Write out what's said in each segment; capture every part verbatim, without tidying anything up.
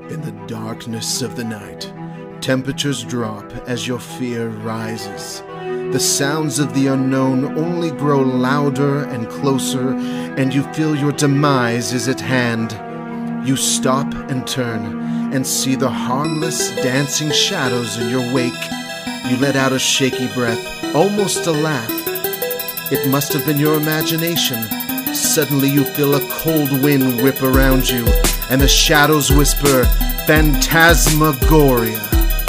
In the darkness of the night, temperatures drop as your fear rises. The sounds of the unknown only grow louder and closer, and you feel your demise is at hand. You stop and turn, and see the harmless, dancing shadows in your wake. You let out a shaky breath, almost a laugh. It must have been your imagination. Suddenly you feel a cold wind whip around you, and the shadows whisper, Phantasmagoria.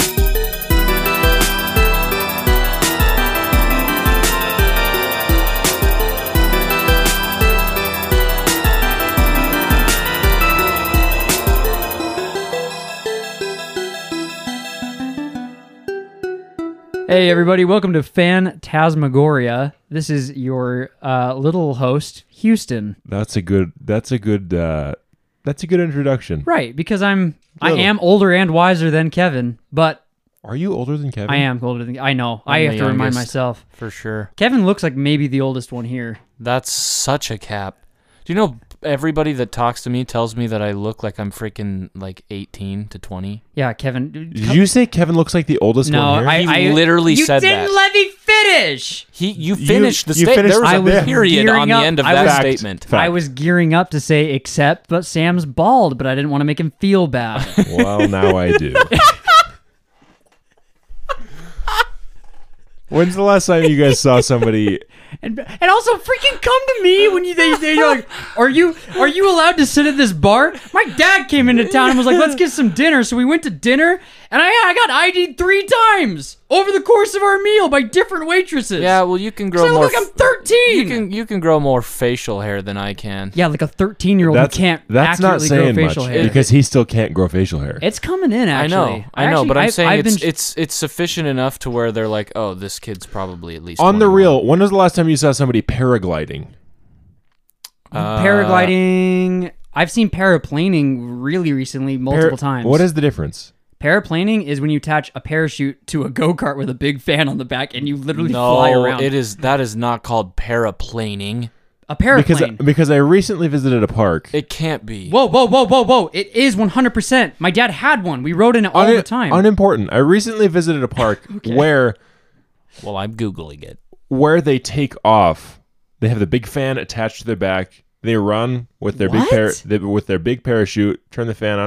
Hey everybody, welcome to Phantasmagoria. This is your uh, little host, Houston. That's a good. That's a good. Uh, that's a good introduction. Right, because I'm. Little. I am older and wiser than Kevin, but Are you older than Kevin? I am older than. I know. I'm I the have to remind youngest. myself. For sure. Kevin looks like maybe the oldest one here. That's such a cap. Do you know everybody that talks to me tells me that I look like I'm freaking like eighteen to twenty? Yeah, Kevin. Did you say Kevin looks like the oldest No, one here? I, He I literally you said didn't that. let me finish. He, you finished the you statement. finished There was I a was period gearing on the up- end of I that was- Fact. statement. Fact. I was gearing up to say except, but Sam's bald, but I didn't want to make him feel bad. Well, now I do. When's the last time you guys saw somebody? And and also freaking come to me when you they they're like, are you are you allowed to sit at this bar? My dad came into town and was like, let's get some dinner. So we went to dinner, and I I got I D'd three times over the course of our meal by different waitresses. Yeah, well, you can grow So I more. look like I'm thirteen. You can you can grow more facial hair than I can. Yeah, like a thirteen year old who That's can't that's not accurately saying grow much facial hair. because he still can't grow facial hair. It's coming in. I Actually, know, I know, actually- but I'm I've- saying I've it's been, it's it's sufficient enough to where they're like, oh, this kid's probably at least On the twenty-one. real, when was the last time you saw somebody paragliding? Uh, paragliding. I've seen paraplaning really recently, multiple Para- times. What is the difference? Paraplaning is when you attach a parachute to a go-kart with a big fan on the back and you literally No, fly around. it is that is not called paraplaning. a paraplane. Because because I recently visited a park. It can't be. Whoa, whoa, whoa, whoa, whoa. It is one hundred percent. My dad had one. We rode in it all Un- the time. Unimportant. I recently visited a park where Well, I'm googling it. where they take off. They have the big fan attached to their back. They run with their big What? par- they, with their big parachute. Turn the fan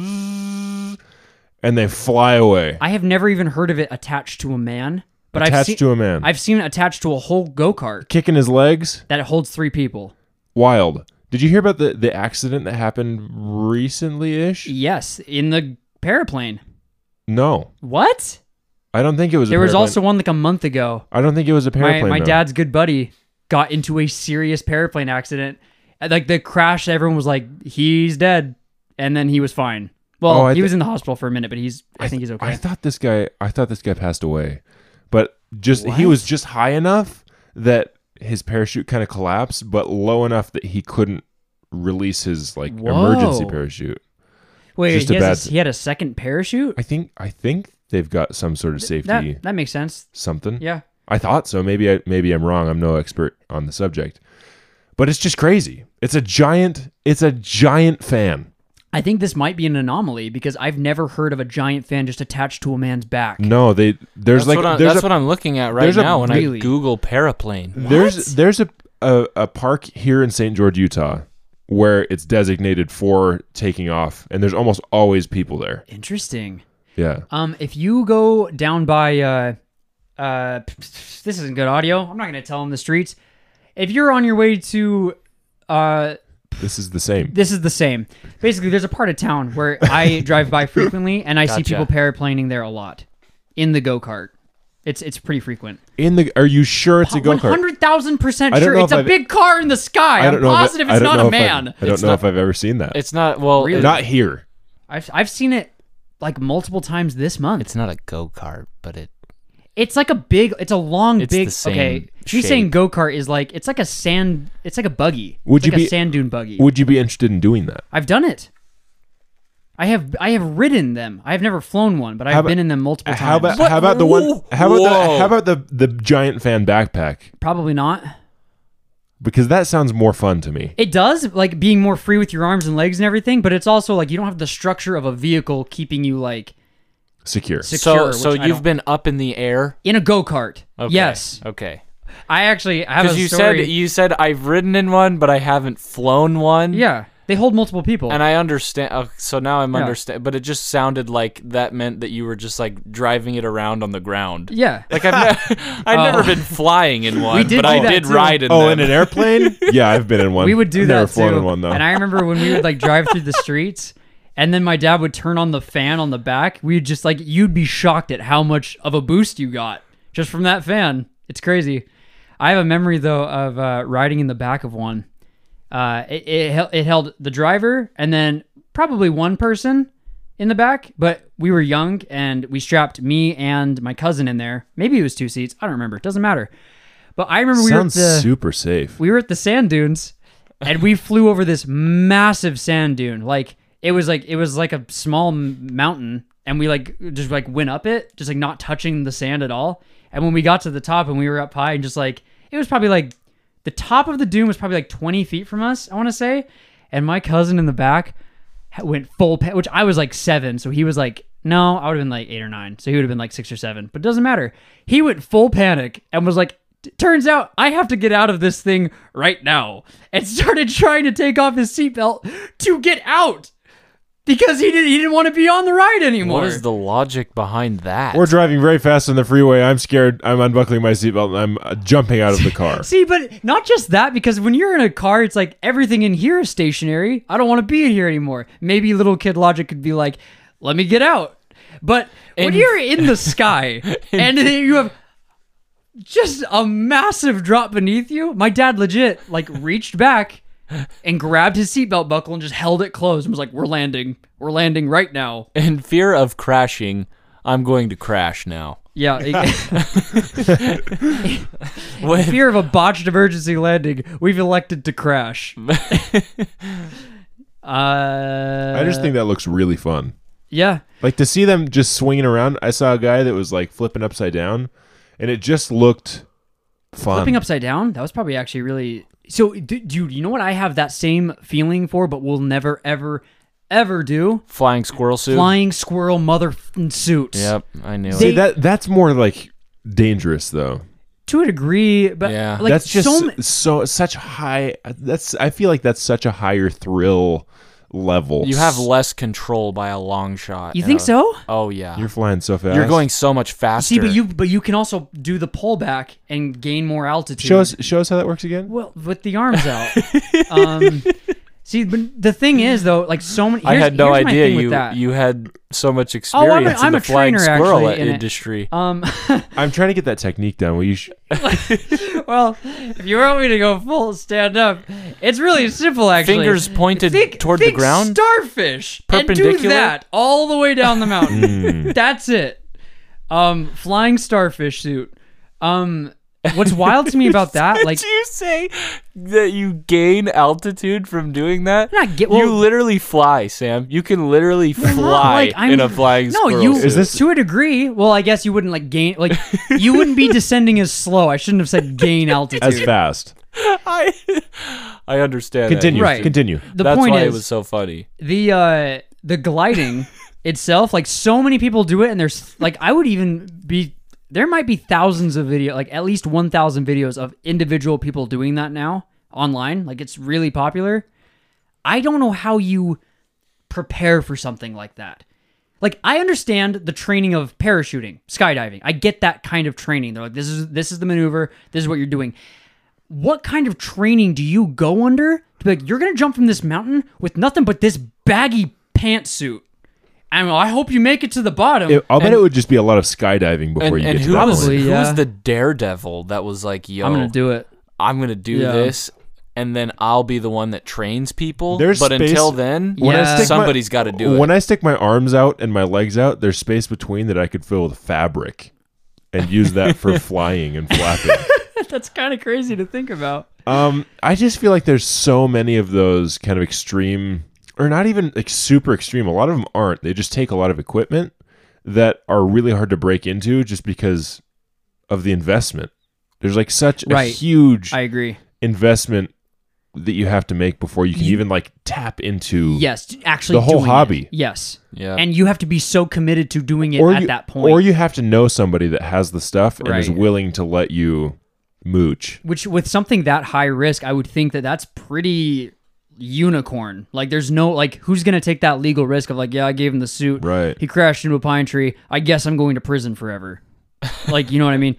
on, and they fly away. I have never even heard of it attached to a man. But I've attached seen, to a man, I've seen it attached to a whole go-kart kicking his legs. that holds three people. Wild. Did you hear about the the accident that happened recently-ish? Yes, in the paraplane. No, What? I don't think it was. There a was paraplane. also one like a month ago. I don't think it was a My, paraplane. my no. dad's good buddy got into a serious paraplane accident. And, Like the crash, everyone was like, he's dead. And then he was fine. Well, Oh, I he th- was in the hospital for a minute, but he's I, think he's okay. I thought this guy. I thought this guy passed away, but just he What? was just high enough that his parachute kind of collapsed, but low enough that he couldn't release his like Whoa. emergency parachute. Wait, just he, a has bad- a, he had a second parachute? I think. I think they've got some sort of safety That, that makes sense. something. Yeah. I thought so. Maybe I maybe I'm wrong. I'm no expert on the subject, but it's just crazy. It's a giant. It's a giant fan. I think this might be an anomaly because I've never heard of a giant fan just attached to a man's back. No, they there's That's, like what, I, there's that's a, what I'm looking at right there's a- now when Really? I Google paraplane. There's What? there's a, a a park here in Saint George, Utah, where it's designated for taking off, and there's almost always people there. Interesting. Yeah. Um, if you go down by, uh, uh, this isn't good audio. I'm not going to tell them the streets. If you're on your way to, uh, This is the same. this is the same. Basically, there's a part of town where I drive by frequently, and I see Gotcha. people paraplaning there a lot in the go-kart. It's it's pretty frequent. In the Are you sure it's a One go-kart? hundred thousand percent I don't sure. know It's if a I've- big car in the sky. I I'm don't know if positive I it's don't not know a if I've- man. I don't It's know not- if I've ever seen that. It's not well. Really? it- Not here. I've I've seen it like multiple times this month. it's not a go kart, but it. It's like a big. It's a long, It's big. the same okay, me shape. saying go kart is like it's like a sand. It's like a buggy. Would It's you like be- a sand dune buggy? Would you be interested in doing that? I've done it. I have I have ridden them. I have never flown one, but I've How about- been in them multiple times. How about What? how about the one? Whoa. How about the Whoa. how about the the giant fan backpack? Probably not. Because that sounds more fun to me. It does, like being more free with your arms and legs and everything, but it's also like you don't have the structure of a vehicle keeping you like Secure. secure. So, so which I you've don't- been up in the air. in a go-kart. Okay. Yes. Okay. I actually I have a Because you story. said you said I've ridden in one, but I haven't flown one. Yeah. They hold multiple people. And I understand. Uh, so now I'm Yeah. understand. But it just sounded like that meant that you were just like driving it around on the ground. yeah. Like I've, ne- I've Oh. never been flying in one, did but do I that did too. ride in Oh, them. in an airplane? Yeah, I've been in one. We would do I've that never flown too. in one though. And I remember when we would like drive through the streets and then my dad would turn on the fan on the back, we'd just like you'd be shocked at how much of a boost you got just from that fan. It's crazy. I have a memory though of uh, riding in the back of one. Uh, it, it, hel- it held the driver and then probably one person in the back, but we were young and we strapped me and my cousin in there. Maybe it was two seats. I don't remember. It doesn't matter. But I remember we Sounds were at the super safe. we were at the sand dunes and we flew over this massive sand dune. Like it was like it was like a small m- mountain and we like just like went up it, just like not touching the sand at all. And when we got to the top and we were up high and just like it was probably like the top of the dune was probably like twenty feet from us, I want to say. And my cousin in the back went full, pa- which I was like seven. So he was like, no, I would have been like eight or nine. So he would have been like six or seven, but it doesn't matter. He went full panic and was like, turns out I have to get out of this thing right now. And started trying to take off his seatbelt to get out because he didn't, he didn't want to be on the ride anymore. What is the logic behind that? We're driving very fast on the freeway. I'm scared. I'm unbuckling my seatbelt and I'm uh, jumping out of the car. See, but not just that, because when you're in a car, it's like everything in here is stationary. I don't want to be in here anymore. Maybe little kid logic could be like, let me get out. But when And- you're in the sky and then you have just a massive drop beneath you, my dad legit like reached back and grabbed his seatbelt buckle and just held it closed and was like, we're landing. We're landing right now. In fear of crashing, I'm going to crash now. Yeah. With- Fear of a botched emergency landing, we've elected to crash. uh, I just think that looks really fun. Yeah. Like to see them just swinging around. I saw a guy that was like flipping upside down and it just looked fun. Flipping upside down, that was probably actually really... So, d- dude, you know what I have that same feeling for, but will never, ever, ever do? Flying squirrel suit. Flying squirrel mother suits. Yep, I knew See, it. that that's more like dangerous though. To a degree, but Yeah. like that's just so so, ma- so such high that's I feel like that's such a higher thrill level. You have less control by a long shot. You in think a- so? Oh yeah. You're flying so fast. You're going so much faster. See, but you but you can also do the pullback and gain more altitude. Show us show us how that works again. Well, with the arms out. um, see, but the thing is, though, like so many. I here's- had no here's my idea thing with you that. you had so much Oh, experience I'm a- in I'm the a flying trainer, squirrel actually, in it. industry. Um, I'm trying to get that technique down. Will you sh- well, if you want me to go full stand up, it's really simple, actually. Fingers pointed Think- toward the think ground? starfish, and do Perpendicular? that all the way down the mountain. That's it. Um, flying starfish suit. Um, what's wild to me about that, like, Did you say that you gain altitude from doing that? Not get- you well- literally fly, Sam. You can literally not fly like I'm- in a flying no, squirrel you suit. Is this- to a degree. Well, I guess you wouldn't like gain, like, you wouldn't be descending as slow. I shouldn't have said gain altitude. as fast? I, I understand. that. Continue. Right. Continue. The That's point why is, it was so funny. the uh the gliding itself, like so many people do it, and there's like I would even be there might be thousands of video, like at least one thousand videos of individual people doing that now online. Like it's really popular. I don't know how you prepare for something like that. Like I understand the training of parachuting, skydiving. I get that kind of training. They're like, this is this is the maneuver. This is what you're doing. What kind of training do you go under to be like, you're going to jump from this mountain with nothing but this baggy pantsuit? I mean, I hope you make it to the bottom. It- I'll bet And it would just be a lot of skydiving before And, you and get who to that was, Probably, point. who was yeah. the daredevil that was like, yo, I'm going to do it. I'm going to do Yeah. this, and then I'll be the one that trains people. There's but space- until then, When I stick my- somebody's got to do it. When I stick my arms out and my legs out, there's space between that I could fill with fabric and use that for flying and flapping. That's kind of crazy to think about. Um, I just feel like there's so many of those kind of extreme, or not even like super extreme. A lot of them aren't. They just take a lot of equipment that are really hard to break into just because of the investment. There's like such a Right. huge I agree. investment that you have to make before you can You- even like tap into Yes, actually the whole doing it. hobby. Yes. Yeah. And you have to be so committed to doing it or at you, that point. or you have to know somebody that has the stuff and is Right. willing to let you mooch. Which with something that high risk, I would think that that's pretty unicorn. Like there's no like who's going to take that legal risk of like, yeah, I gave him the suit. Right. He crashed into a pine tree. I guess I'm going to prison forever. Like, you know what I mean?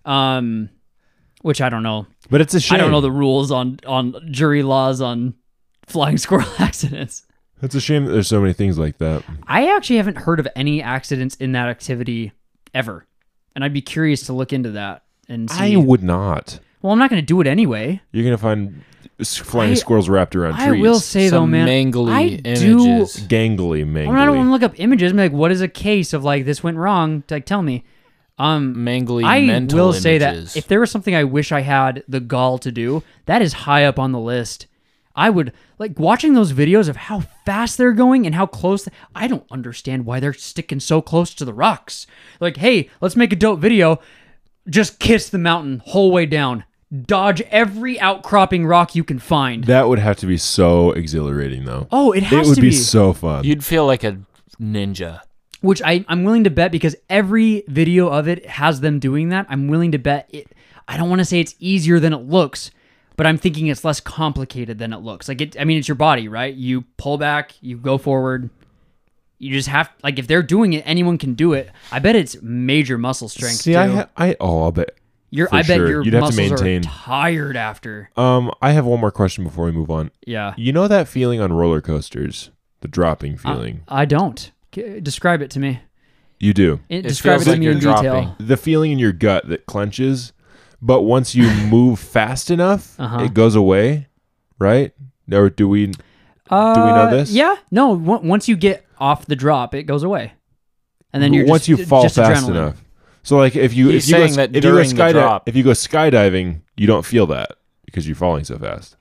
Um which I don't know. But it's a shame. I don't know the rules on on jury laws on flying squirrel accidents. It's a shame that there's so many things like that. I actually haven't heard of any accidents in that activity ever. And I'd be curious to look into that and see. I would not. Well, I'm not going to do it anyway. You're gonna find s- flying I- squirrels wrapped around I trees. will say though, Some man, mangly I images. do. Gangly, mangly. I'm not want to look up images. I'm like, what is a case of like this went wrong? Like, tell me. Um, Mangly I mental will images. say that if there was something I wish I had the gall to do, that is high up on the list. I would like watching those videos of how fast they're going and how close. I don't understand why they're sticking so close to the rocks. Like, hey, let's make a dope video. Just kiss the mountain whole way down. Dodge every outcropping rock you can find. That would have to be so exhilarating, though. Oh, it has it would to be be. so fun. You'd feel like a ninja. Which I, I'm willing to bet because every video of it has them doing that. I'm willing to bet it. I don't want to say it's easier than it looks, but I'm thinking it's less complicated than it looks. Like it, I mean, it's your body, right? You pull back, you go forward. You just have like if they're doing it, anyone can do it. I bet it's major muscle strength. See, too. I, ha- I, oh, I'll bet. Your, for I bet sure. your You'd have to muscles maintain. are tired after. Um, I have one more question before we move on. Yeah, You know that feeling on roller coasters, the dropping feeling. I don't. G- Describe it to me. you do. It, It describe it feels to like me you're in detail. dropping. The feeling in your gut that clenches, but once you move fast enough, Uh-huh. it goes away, right? Or do we? Uh, Do we know this? Yeah. No. w- Once you get off the drop, it goes away, and then you're once just, you fall just fast adrenaline. enough. So like if you He's if you go, saying that if you go during the skydi- drop. if you go skydiving, you don't feel that because you're falling so fast.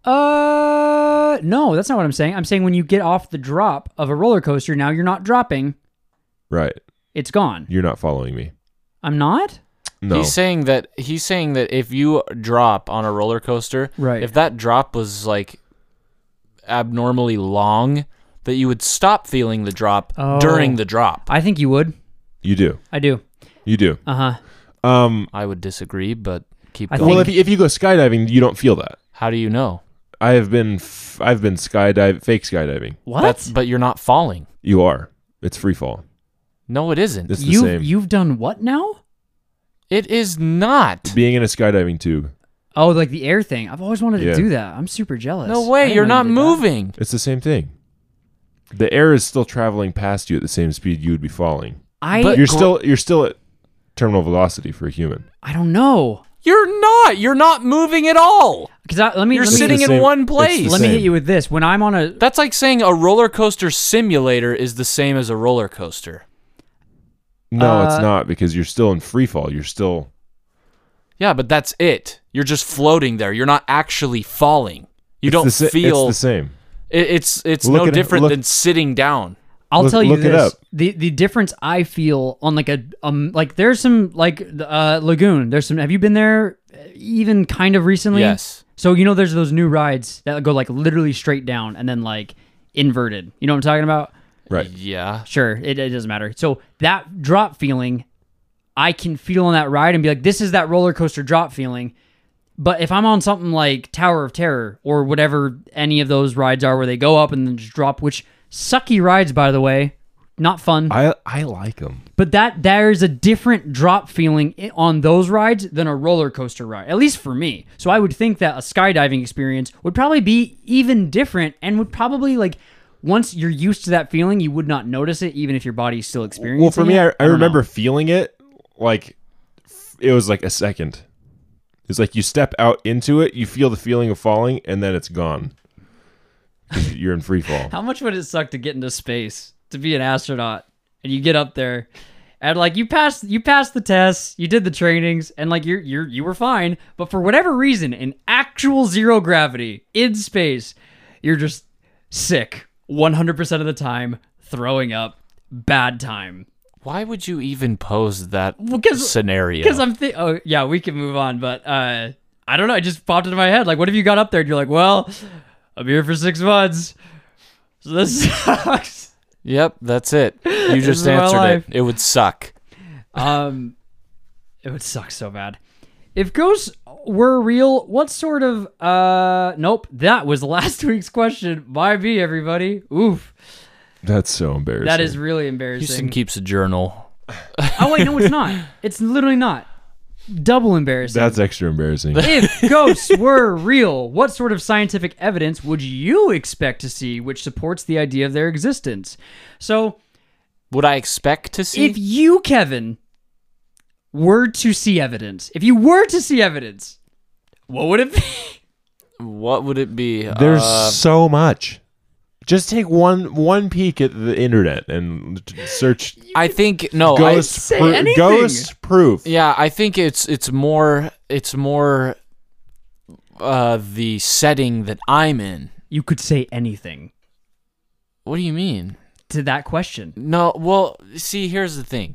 Uh, no, that's not what I'm saying. I'm saying when you get off the drop of a roller coaster, now you're not dropping; Right. it's gone. You're not following me. I'm not. No. He's saying that he's saying that if you drop on a roller coaster, Right. if that drop was like abnormally long, that you would stop feeling the drop Oh. during the drop. I think you would. you do. I do. You do. Uh huh. Um. I would disagree, but keep I going. Well, if you, if you go skydiving, you don't feel that. How do you know? I have been f- I've been skydive fake skydiving. What? That's but you're not falling. You are. It's free fall. No, it isn't. It's the you same. you've done what now? It is not. Being in a skydiving tube. Oh, like the air thing. I've always wanted Yeah. to do that. I'm super jealous. No I way, didn't you're know not you did that. moving. It's the same thing. The air is still traveling past you at the same speed you would be falling. I But- You're gr- still you're still at terminal velocity for a human. I don't know. You're not. You're not moving at all. Because let me You're let me, sitting the in same- one it's the place. let me hit same. you with this. When I'm on a That's like saying a roller coaster simulator is the same as a roller coaster. No, it's Uh, not because you're still in free fall. You're still Yeah, but that's it. You're just floating there. You're not actually falling. You it's don't the, sa- feel it's the same. it- it's it's Look no at it- different look- than sitting down. I'll Look- tell you look it this: up. the the difference I feel on like a um like there's some like uh lagoon. There's some. Have you been there? uh, Even kind of recently. Yes. So you know, there's those new rides that go like literally straight down and then like inverted. You know what I'm talking about? Right. Yeah. Sure, it, it doesn't matter. So that drop feeling, I can feel on that ride and be like, this is that roller coaster drop feeling. But if I'm on something like Tower of Terror or whatever any of those rides are where they go up and then just drop, which sucky rides, by the way, not fun. I I like them. But that there's a different drop feeling i- on those rides than a roller coaster ride, at least for me. So I would think that a skydiving experience would probably be even different and would probably like once you're used to that feeling, you would not notice it even if your body's still experiencing Well, for me, it. I, I don't remember know. feeling it like f- it was like a second. It's like you step out into it, you feel the feeling of falling, and then it's gone. 'Cause you're in free fall. How much would it suck to get into space to be an astronaut and you get up there and like you passed you passed the tests, you did the trainings, and like you're you're you were fine, but for whatever reason, in actual zero gravity in space, you're just sick one hundred percent of the time, throwing up, bad time. Why would you even pose that Well, 'cause- scenario? Because I'm thinking, oh yeah, we can move on, but uh, I don't know. It just popped into my head. Like, what if you got up there and you're like, well, I'm here for six months. So this sucks. Yep, that's it. You This just is my answered it. life. It would suck. Um, it would suck so bad. If ghosts were real, what sort of, uh, nope, that was last week's question by me, everybody. Oof. That's so embarrassing. That is really Houston embarrassing. keeps a journal. Oh, wait, no, it's not. It's literally not. Double embarrassing. That's extra embarrassing. If ghosts were real, what sort of scientific evidence would you expect to see which supports the idea of their existence? So, Would I expect to see? if you, Kevin, were to see evidence, if you were to see evidence, what would it be? What would it be? There's Uh, so much. Just take one one peek at the internet and t- search I think no. I, ghost say pro- anything. ghost proof. yeah, I think it's it's more it's more uh, the setting that I'm in. You could say anything What do you mean? to that question. No, well, see, here's the thing.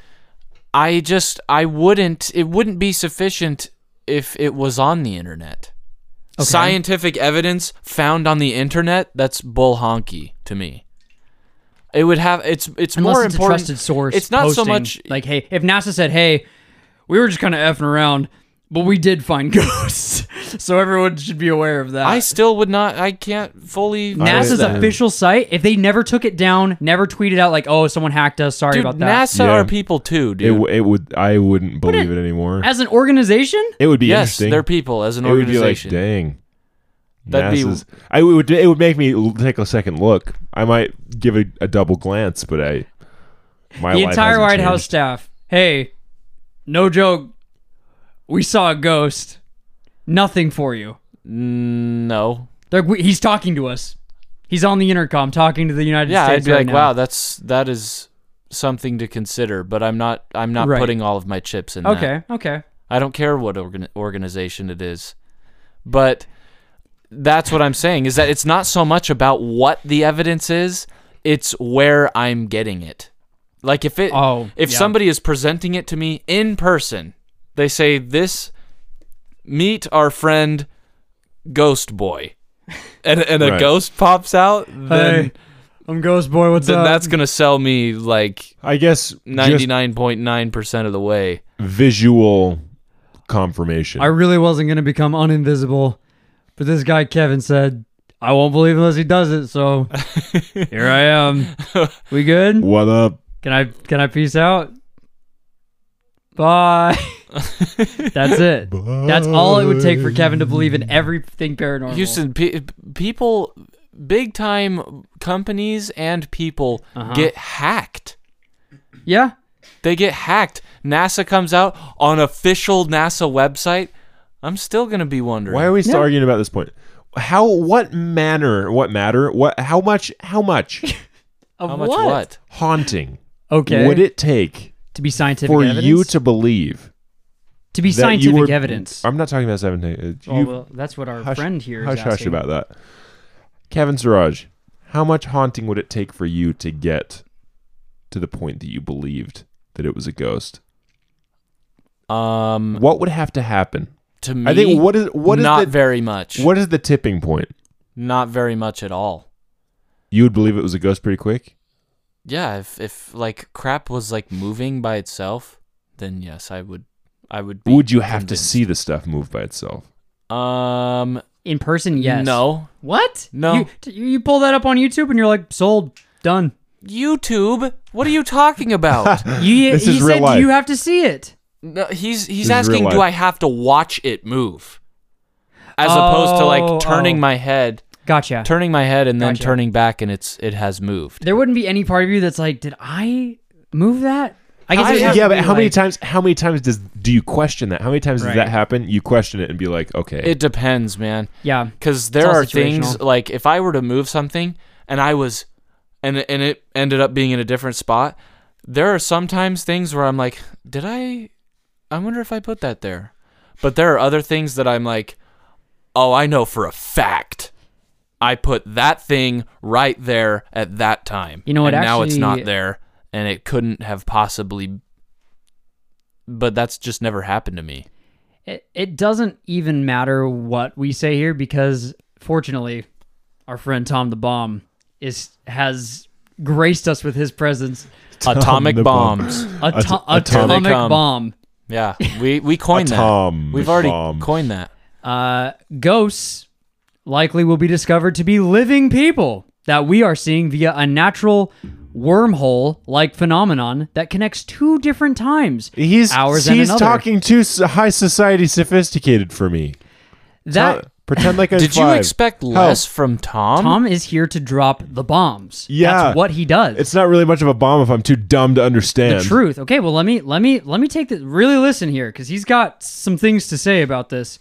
I just I wouldn't it wouldn't be sufficient if it was on the internet. Okay. Scientific evidence found on the internet, that's bull honky to me. It would have it's it's Unless more it's important. a trusted source. It's not so posting, much like, hey, if NASA said, hey, we were just kind of effing around, but we did find ghosts, so everyone should be aware of that. I still would not I can't fully NASA's I- official site, if they never took it down, never tweeted out like, oh, someone hacked us, sorry Dude, about that. NASA Yeah. are people too, It, dude. w- it would. I wouldn't believe it, anymore. As an organization? It would be yes, interesting. they're people as an it would be like, organization. dang. That'd be- NASA's, I would. It would make me l- take a second look. I might give it a double glance, but I. My The life entire hasn't White House changed. staff, hey, no joke, we saw a ghost. Nothing for you. Mm, no. They're, he's talking to us. He's on the intercom talking to the United Yeah, States I'd be right like, now. wow, that's that is something to consider, but I'm not I'm not Right. putting all of my chips in that. Okay, okay. I don't care what organ- organization it is. But that's what I'm saying is that it's not so much about what the evidence is, it's where I'm getting it. Like if it Oh, if yeah. somebody is presenting it to me in person, they say this meet our friend Ghost Boy. And and a Right. ghost pops out, then Hey, I'm Ghost Boy, what's then up? that's going to sell me like I guess just ninety-nine point nine percent of the way. visual confirmation. I really wasn't going to become uninvisible, but this guy Kevin said, I won't believe unless he does it, so here I am. We good? what up? Can I can I peace out? Bye. That's it. That's all it would take for Kevin to believe in everything paranormal. Houston, pe- people, big time companies and people Uh-huh. get hacked. Yeah. They get hacked. NASA comes out on official NASA website. I'm still gonna be wondering. Why are we still Yeah. arguing about this point? How? What manner? What matter? What? How much? How much Of How much what? what? haunting Okay. would it take to be scientific for evidence? you to believe to be that scientific you were, evidence. I'm not talking about seventeen. Uh, Oh, you, well, that's what our hush, friend here is hush, hush asking. about that. Kevin Siraj, how much haunting would it take for you to get to the point that you believed that it was a ghost? Um, What would have to happen? to me, I think what is what is not the very much. what is the tipping point? Not very much at all. You would believe it was a ghost pretty quick? Yeah, if if like crap was like moving by itself, then yes, I would. I would. Be Would you have convinced. to see the stuff move by itself? Um, In person, yes. no. What? No. You, t- you pull that up on YouTube and you're like, sold, done. YouTube. What are you talking about? You, This he is real said life. you have to see it. No, he's he's This is asking, real do life. I have to watch it move, as opposed to Oh, like turning oh. my head, Gotcha. turning my head, and then Gotcha. turning back, and it's it has moved. There wouldn't be any part of you that's like, did I move that? I guess I- it would have yeah, to but be how many like- times? How many times does do you question that? How many times Right. does that happen? You question it and be like, okay, It depends, man. Yeah. Because there all are things situational. like if I were to move something and I was, and and it ended up being in a different spot. There are sometimes things where I'm like, did I? I wonder if I put that there. But there are other things that I'm like, oh, I know for a fact I put that thing right there at that time. You know what, And now it's not actually- there, and it couldn't have possibly. But that's just never happened to me. It, it doesn't even matter what we say here because, fortunately, our friend Tom the Bomb is has graced us with his presence. Atomic the bomb. bombs. Ato- At- atomic atomic- bomb. Yeah, we we coined that. Atom We've already bomb. coined that. Uh, ghosts likely will be discovered to be living people that we are seeing via a natural wormhole-like phenomenon that connects two different times. He's Ours and he's another. talking too s- high society sophisticated for me. That Tell- pretend like I'm Did you five. expect How? less from Tom? Tom is here to drop the bombs. Yeah. That's what he does. It's not really much of a bomb if I'm too dumb to understand. the truth. Okay, well let me let me let me take this. Really listen here, because he's got some things to say about this.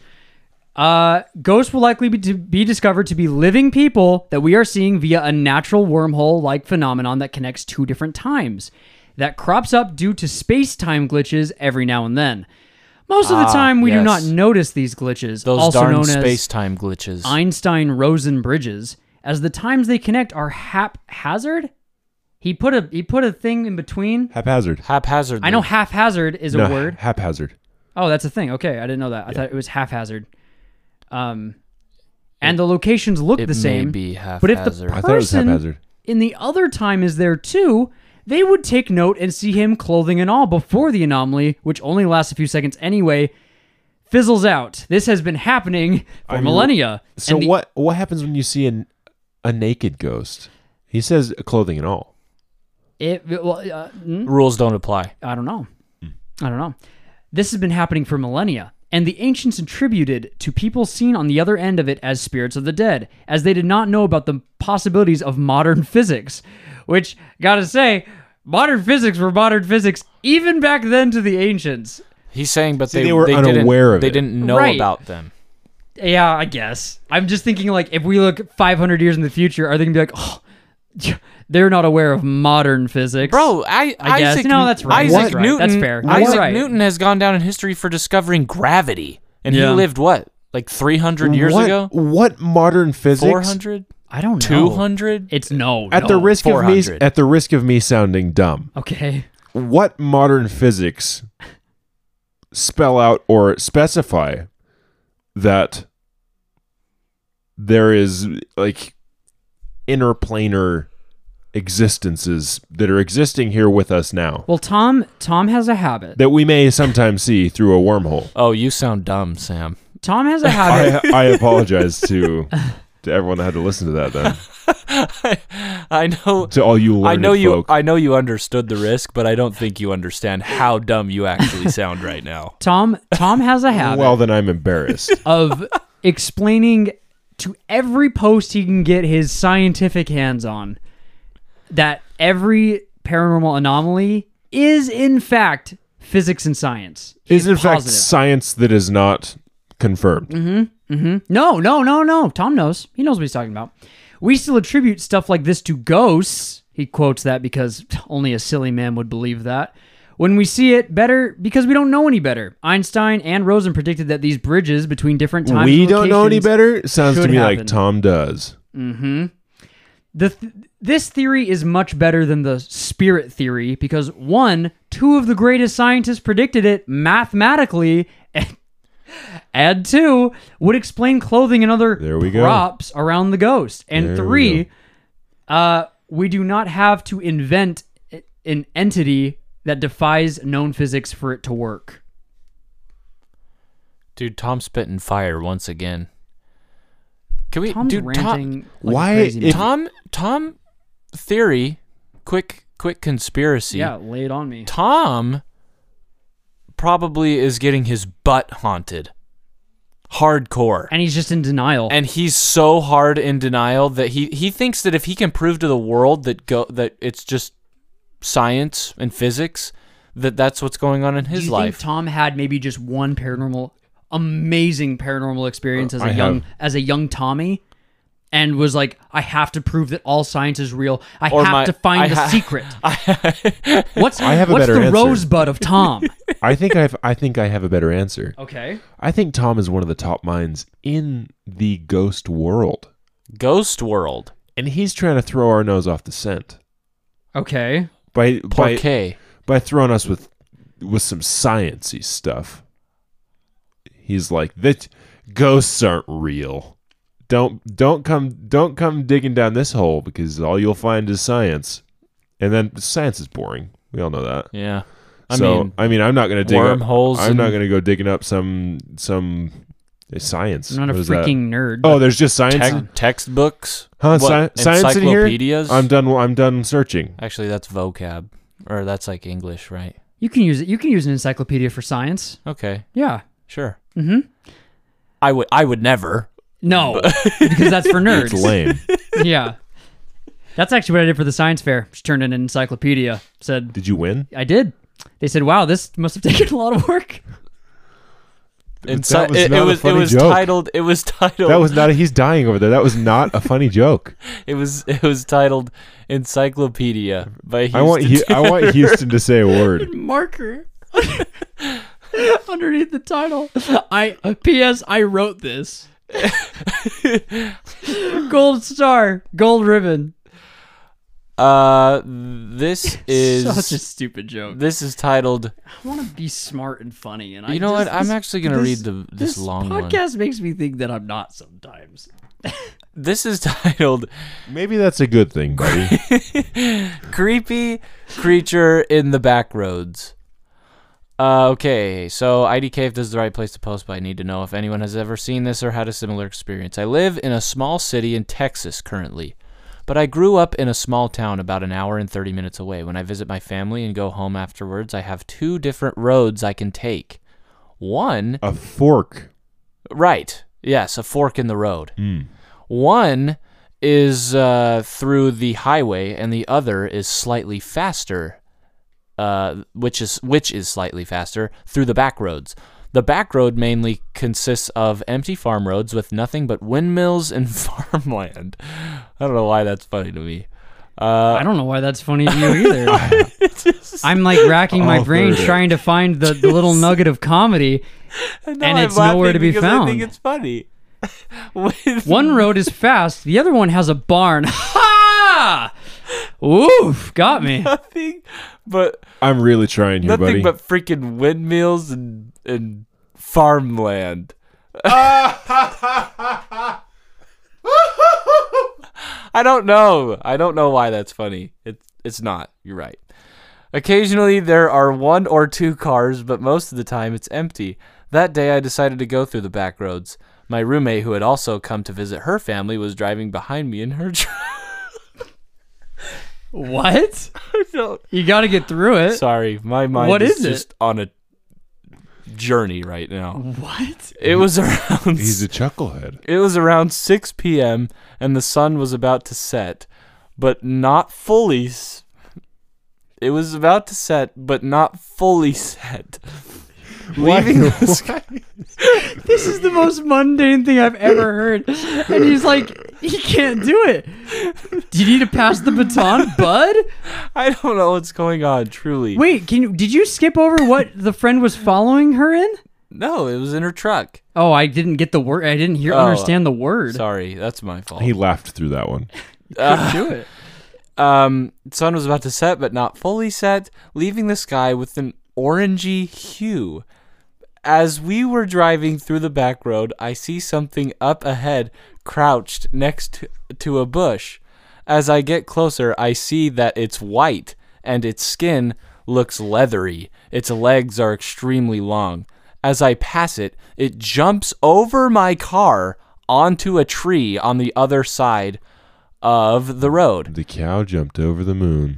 Uh, ghosts will likely be, to be discovered to be living people that we are seeing via a natural wormhole-like phenomenon that connects two different times, that crops up due to space-time glitches every now and then. Most of the Ah, time, we do yes. not notice these glitches, Those also darn known as space-time glitches. Einstein-Rosen bridges, as the times they connect are haphazard. He put a he put a thing in between. Haphazard. Haphazardly. I know haphazard is a no, word. Haphazard. Oh, that's a thing. Okay, I didn't know that. I thought it was haphazard. Um, and the locations look It the may same. be But if the haphazard. I thought it was person haphazard. in the other time is there too, they would take note and see him clothing and all before the anomaly, which only lasts a few seconds anyway, fizzles out. This has been happening for I mean, millennia. So And the- what what happens when you see an, a naked ghost? He says clothing and all. It, well, uh, mm, Rules don't apply. I don't know. I don't know. This has been happening for millennia, and the ancients attributed to people seen on the other end of it as spirits of the dead, as they did not know about the possibilities of modern physics. Which, gotta say, modern physics were modern physics even back then to the ancients. He's saying, but See, they, they were didn't, unaware of They it. didn't know Right. about them. Yeah, I guess. I'm just thinking, like, if we look five hundred years in the future, are they gonna be like, oh, they're not aware of modern physics? Bro, I, I guess. Isaac, No, that's right. Isaac That's right. Newton, That's fair. You're Isaac right. Newton has gone down in history for discovering gravity, and Yeah. he lived what, like three hundred years what, ago? What modern physics? Four hundred? I don't know. Two hundred? It's no. At no. the risk of me, four hundred. at the risk of me sounding dumb, Okay. what modern physics spell out or specify that there is like interplanar existences that are existing here with us now Well, Tom Tom has a habit. that we may sometimes see through a wormhole? Oh, you sound dumb, Sam. Tom has a habit. I, I apologize to to everyone that had to listen to that. Then I know. to all you learned I know you. folk. I know you understood the risk, but I don't think you understand how dumb you actually sound right now. Tom Tom has a habit well, then I'm embarrassed. of explaining to every post he can get his scientific hands on that every paranormal anomaly is in fact physics and science. He's Is in fact positive. science that is not confirmed. Mm-hmm. No, no, no, no. Tom knows. He knows what he's talking about. We still attribute stuff like this to ghosts. He quotes that because only a silly man would believe that. When we see it better, because we don't know any better. Einstein and Rosen predicted that these bridges between different times We and don't know any locations- better. Sounds to should me happen. like Tom does. The th- this theory is much better than the spirit theory because one, two of the greatest scientists predicted it mathematically, and, and two would explain clothing and other There we go. props around the ghost, and There we three, uh, we do not have to invent i- an entity that defies known physics for it to work. Dude, Tom's spitting fire once again. Can we, Tom's dude? Tom, ranting like Why a crazy man. if- Tom, Tom, theory. Quick, quick conspiracy. Yeah, lay it on me. Tom probably is getting his butt haunted. Hardcore. And he's just in denial. And he's so hard in denial that he, he thinks that if he can prove to the world that go that it's just science and physics, that that's what's going on in Do his you life. think Tom had maybe just one paranormal, amazing paranormal experience as a I young have. as a young Tommy, and was like, I have to prove that all science is real. I Or have my- to find I the ha- secret. What's I have a what's better the answer. rosebud of Tom? I think I've I think I have a better answer. Okay. I think Tom is one of the top minds in the ghost world, Ghost World. and he's trying to throw our nose off the scent Okay. by by Porqué. by throwing us with with some sciencey stuff. He's like, that ghosts aren't real. Don't don't come don't come digging down this hole because all you'll find is science. And then science is boring. We all know that. Yeah. I so mean, I mean, I'm not going to dig up, wormholes I'm and- not going to go digging up some some uh, science. I'm not a What is that? freaking nerd. Oh, there's just science. Tec- textbooks. Huh? What, Sci- science in here? encyclopedias? I'm done. I'm done searching. Actually, that's vocab, or that's like English, right? You can use it. You can use an encyclopedia for science. Okay, Yeah. sure. Mm-hmm. I would. I would never. No, because that's for nerds. It's lame. Yeah. That's actually what I did for the science fair. Just turned in an encyclopedia. Said, Did you win? I did. They said, wow, this must have taken a lot of work. Ency- that was it, not it a was. It funny was joke. titled. It was titled. That was not. A, he's dying over there. That was not a funny joke. It was. It was titled Encyclopedia by Houston. I want. He, I want Houston to say a word. Marker. Underneath the title. I P S I wrote this. Gold star, gold ribbon. Uh, this is Such a stupid joke. This is titled. I want to be smart and funny, and I You know just- what? I'm this- actually gonna this- read the this, long one. podcast makes me think that I'm not sometimes. This is titled Maybe that's a good thing, buddy. "Creepy Creature in the Back Roads." Uh, okay, so I D K, if this is the right place to post, but I need to know if anyone has ever seen this or had a similar experience. I live in a small city in Texas currently, but I grew up in a small town about an hour and thirty minutes away. When I visit my family and go home afterwards, I have two different roads I can take. One, A fork. right, yes, a fork in the road. Mm. One is uh, through the highway, and the other is slightly faster, uh, which is which is slightly faster through the back roads. The back road mainly consists of empty farm roads with nothing but windmills and farmland. I don't know why that's funny to me. Uh, I don't know why that's funny to you either. I'm like racking my I'll brain third it. trying to find the, the little nugget of comedy. and and it's nowhere to be found. I think it's funny. With- One road is fast, the other one has a barn. Ha! Oof, got me. nothing but I'm really trying here, nothing buddy. but freaking windmills and and farmland. I don't know. I don't know why that's funny. It's it's not. You're right. Occasionally there are one or two cars, but most of the time it's empty. That day I decided to go through the back roads. My roommate, who had also come to visit her family, was driving behind me in her truck. What? I don't. You got to get through it. Sorry, my mind What is, is it? just on a journey right now. What? It was around He's a chucklehead. It was around six p.m. and the sun was about to set, but not fully. s- It was about to set, but not fully set. Leaving the sky. This is the most mundane thing I've ever heard. And he's like, he can't do it. Do you need to pass the baton, bud? I don't know what's going on. Truly, Wait, can you, did you skip over what the friend was following her in? no, it was in her truck. Oh, I didn't get the word. I didn't hear Oh, understand the word. Sorry, that's my fault. He laughed through that one. Couldn't do it. Um, sun was about to set, but not fully set, leaving the sky with an orangey hue. As we were driving through the back road, I see something up ahead, crouched next to, to a bush. As I get closer, I see that it's white, and its skin looks leathery. Its legs are extremely long. As I pass it, it jumps over my car onto a tree on the other side of the road. The cow jumped over the moon.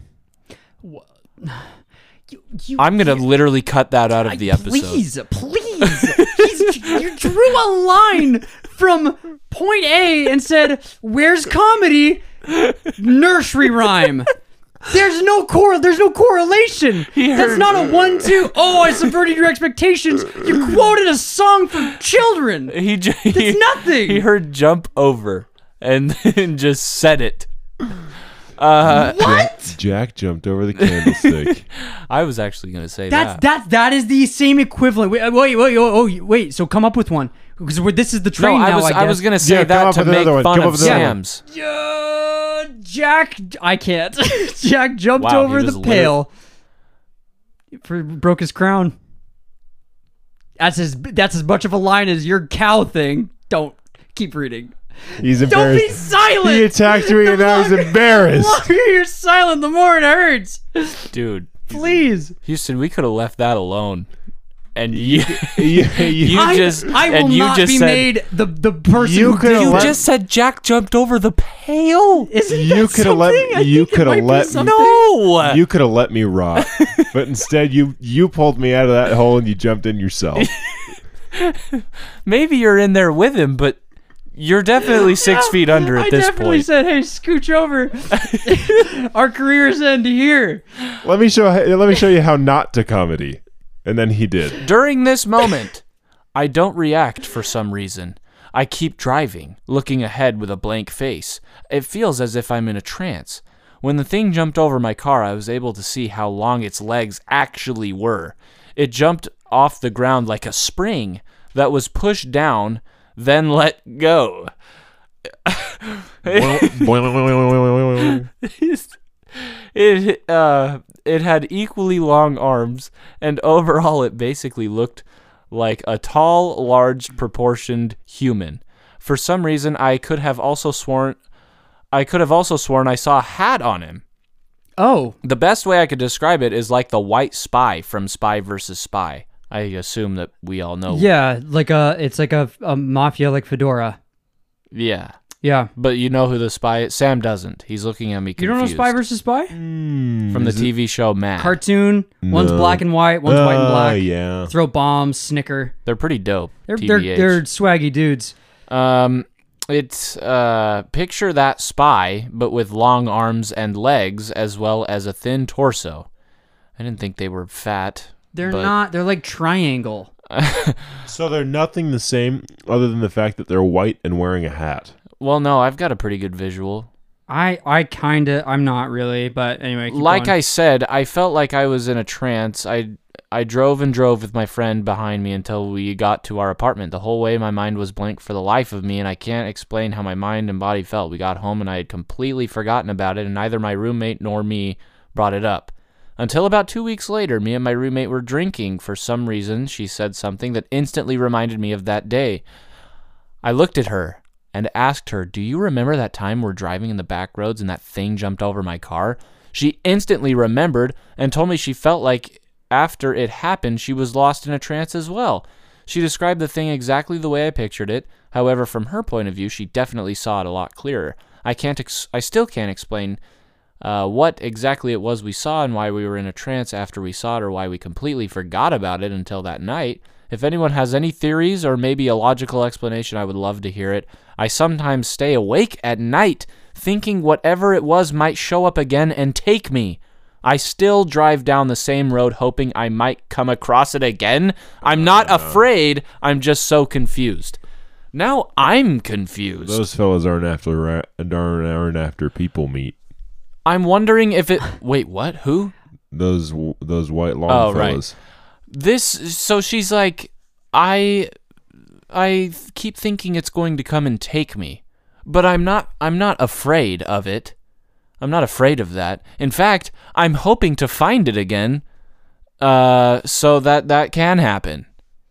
You, you, I'm gonna literally cut that out of the episode. Please, please. He's, you drew a line from point A and said, "Where's comedy?" Nursery rhyme. There's no cor. There's no correlation. That's heard- not a one-two. Oh, I subverted your expectations. You quoted a song for children. He j- That's he, nothing. He heard "jump over" and then just said it. Uh, What? Jack jumped over the candlestick. I was actually gonna say That's that. that. That is the same equivalent. Wait, wait, wait, oh, oh, wait. So come up with one because we're, this is the No, train I now. was I, I, guess. was gonna say Yeah, come that up to with make another one. fun Come of up with another one. Sam's. Uh, Jack, I can't. Jack jumped Wow, he over was the literally- pail. For, broke his crown. That's as that's as much of a line as your cow thing. Don't keep reading. He's Don't embarrassed. be silent. He attacked me and now he's The embarrassed. longer you're silent, the more it hurts. Dude, Please. Houston, we could have left that alone. And you, you, you, you I, just, I will and you not just be said, made the the person You who could've did You let- that. just said Jack jumped over the pail. Isn't you that could have let something? I you think it could might have be let something. No. you could have let me rot, but instead you you pulled me out of that hole and you jumped in yourself. Maybe you're in there with him, but you're definitely six feet under at I this definitely point. said, "Hey, scooch over. Our careers end here." Let me show let me show you how not to comedy, and then he did. During this moment, I don't react for some reason. I keep driving, looking ahead with a blank face. It feels as if I'm in a trance. When the thing jumped over my car, I was able to see how long its legs actually were. It jumped off the ground like a spring that was pushed down, then let go. It uh it had equally long arms, and overall it basically looked like a tall, large proportioned human. For some reason I could have also sworn I could have also sworn I saw a hat on him. Oh, The best way I could describe it is like the white spy from Spy versus Spy. I assume that we all know. yeah, like a it's like a, a mafia like fedora. Yeah. Yeah, But you know who the spy is? Sam doesn't. He's looking at me you confused. don't know Spy versus Spy? From the T V show Mad. Cartoon. One's No. black and white. One's white and Oh, black. yeah. Throw bombs, snicker. They're pretty dope. They're T they're, B H. they're swaggy dudes. Um, it's uh, picture that spy, but with long arms and legs, as well as a thin torso. I didn't think they were fat. They're but- not. They're like triangle. So they're nothing the same other than the fact that they're white and wearing a hat. Well, no, I've got a pretty good visual. I I kind of I'm not really, but anyway. Keep Like going. I said, I felt like I was in a trance. I I drove and drove with my friend behind me until we got to our apartment. The whole way my mind was blank for the life of me, and I can't explain how my mind and body felt. We got home and I had completely forgotten about it, and neither my roommate nor me brought it up. Until about two weeks later, me and my roommate were drinking. For some reason, she said something that instantly reminded me of that day. I looked at her and asked her, "Do you remember that time we're driving in the back roads and that thing jumped over my car?" She instantly remembered and told me she felt like after it happened, she was lost in a trance as well. She described the thing exactly the way I pictured it. However, from her point of view, she definitely saw it a lot clearer. I can't. Ex- I still can't explain uh, what exactly it was we saw and why we were in a trance after we saw it, or why we completely forgot about it until that night. If anyone has any theories or maybe a logical explanation, I would love to hear it. I sometimes stay awake at night thinking whatever it was might show up again and take me. I still drive down the same road hoping I might come across it again. I'm not afraid. I'm just so confused. Now I'm confused. Those fellas aren't after ra- aren't, aren't after people meat. I'm wondering if it... Wait, what? Who? Those w- those white long Oh, right. fellas. This... So she's like, I... I keep thinking it's going to come and take me. But I'm not I'm not afraid of it. I'm not afraid of that. In fact, I'm hoping to find it again. Uh so that that can happen.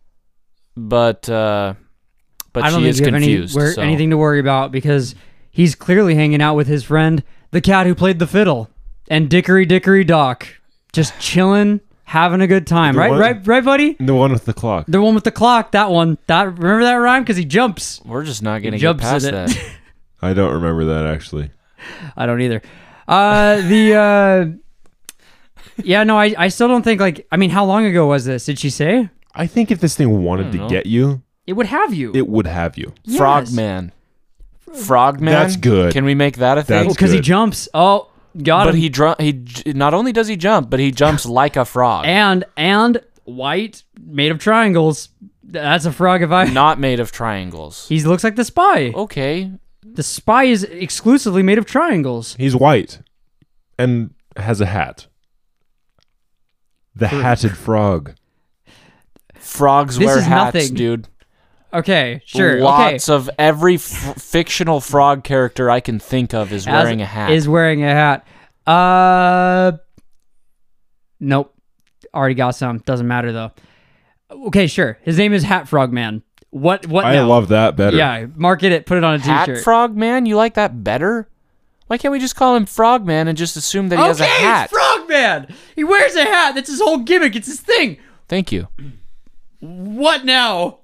But uh but I don't she think is you have any, confused. wor- so. anything to worry about because he's clearly hanging out with his friend, the cat who played the fiddle, and Dickory Dickory Dock, just chilling, having a good time. The Right, one- right, right, buddy. The one with the clock. The one with the clock. That one. That remember that rhyme because he jumps. We're just not going to get jumps past in it. that. I don't remember that actually. I don't either. Uh, the uh, yeah, no, I, I still don't think like. I mean, how long ago was this? Did she say I think if this thing wanted I to don't know. get you, it would have you? it would have you. Yes. Frogman. Frogman? That's good. Can we make that a thing? That's because he good. jumps. Oh, got but him. he dr- he j- not only does he jump, but he jumps like a frog. and and white made of triangles. That's a frog. If I Not made of triangles. he looks like the spy. Okay. The spy is exclusively made of triangles. He's white and has a hat. The hatted frog. Frogs This wear is hats, nothing. dude. Okay, sure. Lots okay. of every f- fictional frog character I can think of is As- wearing a hat. Is wearing a hat. Uh, nope. Already got some. Doesn't matter though. Okay, sure. His name is Hat Frog Man. What? What? I now? love that better. Yeah, market it. Put it on a Hat t-shirt. Frog Man? You like that better? Why can't we just call him Frog Man and just assume that he okay, has a hat? it's Frog Man. He wears a hat. That's his whole gimmick. It's his thing. Thank you. What now?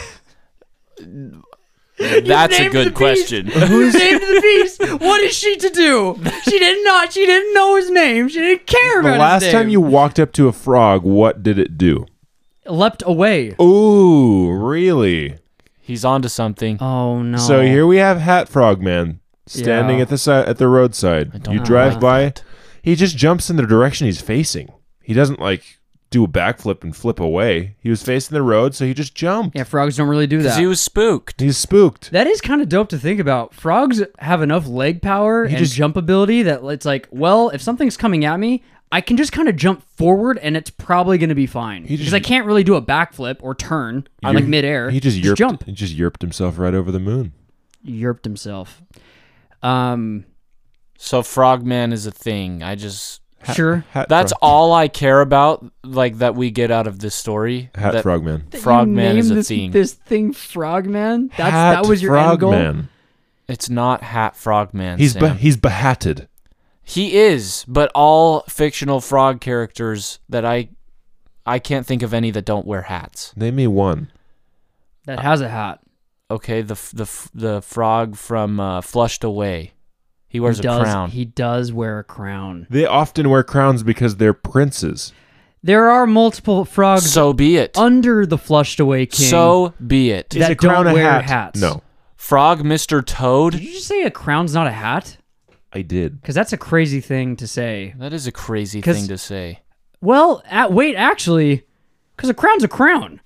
That's a named good the beast. question. Who's named the beast? What is she to do? She did not. She didn't know his name. She didn't care The about last his name. time you walked up to a frog, what did it do? leapt away. Ooh, really? He's onto something. Oh no. So here we have Hat Frog Man standing Yeah. at the si- at the roadside. You know drive about by, that. he just jumps in the direction he's facing. He doesn't like do a backflip and flip away. He was facing the road, so he just jumped. Yeah, frogs don't really do Because that. he was spooked. He's spooked. That is kind of dope to think about. Frogs have enough leg power He and just- jump ability that it's like, well, if something's coming at me, I can just kind of jump forward and it's probably going to be fine. He Because just- I can't really do a backflip or turn on like midair. He just, yerped, jump. He just yerped himself right over the moon. Yerped himself. Um, So Frogman is a thing. I just sure. Hat that's Frog- all I care about, like that we get out of this story. Hat that Frogman. Frogman You is a named this, thing. This thing Frogman? That's Hat that was your end goal? Frogman. It's not Hat Frogman. He's Sam. be- he's behatted. He is, but all fictional frog characters that I I can't think of any that don't wear hats. Name me one. That has a hat. Okay, the f- the f- the frog from uh, Flushed Away. He wears he a does, crown. He does wear a crown. They often wear crowns because they're princes. There are multiple frogs So be it. under the flushed away king. So be it. Is That a crown don't a wear hat? hats. No, Frog Mister Did Toad. you just say a crown's not a hat? I did. Because that's a crazy thing to say. That is a crazy 'Cause- thing to say. Well, at, wait, actually, because a crown's a crown.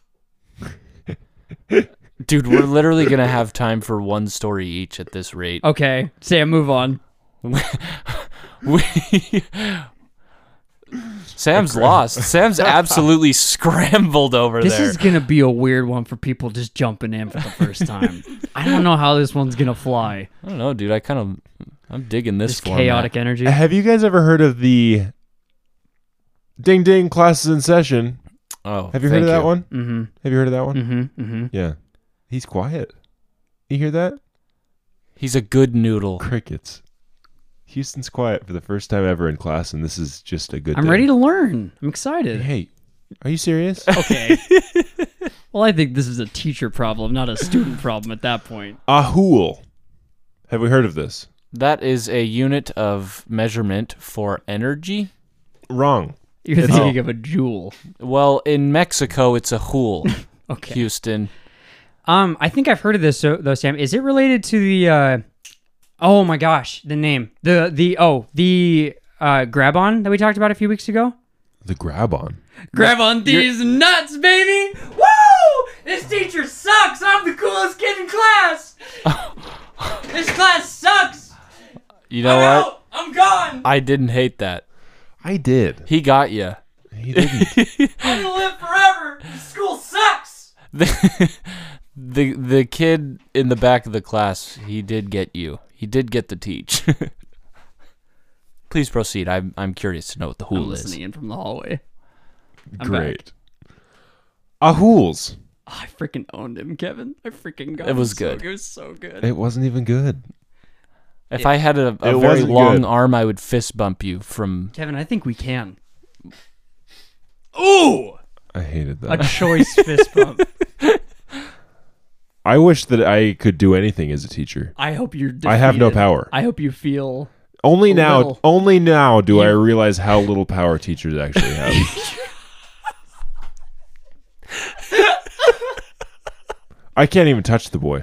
Dude, we're literally going to have time for one story each at this rate. Okay, Sam, move on. We Sam's lost. Sam's absolutely scrambled over This there. is gonna be a weird one for people just jumping in for the first time. I don't know how this one's gonna fly. I don't know, dude. I kind of I'm digging this This format. chaotic energy. Have you guys ever heard of the Ding Ding Classes in Session? Oh, Have you heard thank of that you. one? Mm-hmm. Have you heard of that one? Mm-hmm. Mm-hmm. Yeah. He's quiet. You hear that? He's a good noodle. Crickets. Houston's quiet for the first time ever in class, and this is just a good I'm day. ready to learn. I'm excited. Hey, are you serious? Okay. Well, I think this is a teacher problem, not a student problem at that point. A hool. Have we heard of this? That is a unit of measurement for energy. Wrong. You're It's- thinking of a jewel. Well, in Mexico, it's a hool. Okay. Houston. Um, I think I've heard of this so- though, Sam. Is it related to the? Uh, oh my gosh, the name. The the oh the uh, grab on that we talked about a few weeks ago. The grab on. Grab on these nuts, baby! Woo! This teacher sucks. I'm the coolest kid in class. This class sucks. You know I'm what? out. I'm gone. I didn't hate that. I did. He got you. He didn't. I'm gonna live forever. This school sucks. The, the the kid in the back of the class, he did get you. He did get the teach. Please proceed. I'm I'm curious to know what the I'm hool is. listening in from the hallway. I'm Great. A hools. Oh, I freaking owned him, Kevin. I freaking got It him was so good. It was so good. It wasn't even good. If I had a, a It very wasn't long good. arm, I would fist bump you from. Kevin, I think we can. Ooh! I hated A that. choice fist bump. I wish that I could do anything as a teacher. I hope you're defeated. I have no power. I hope you feel... Only now, Little. only now do I You- realize how little power teachers actually have. I can't even touch the boy.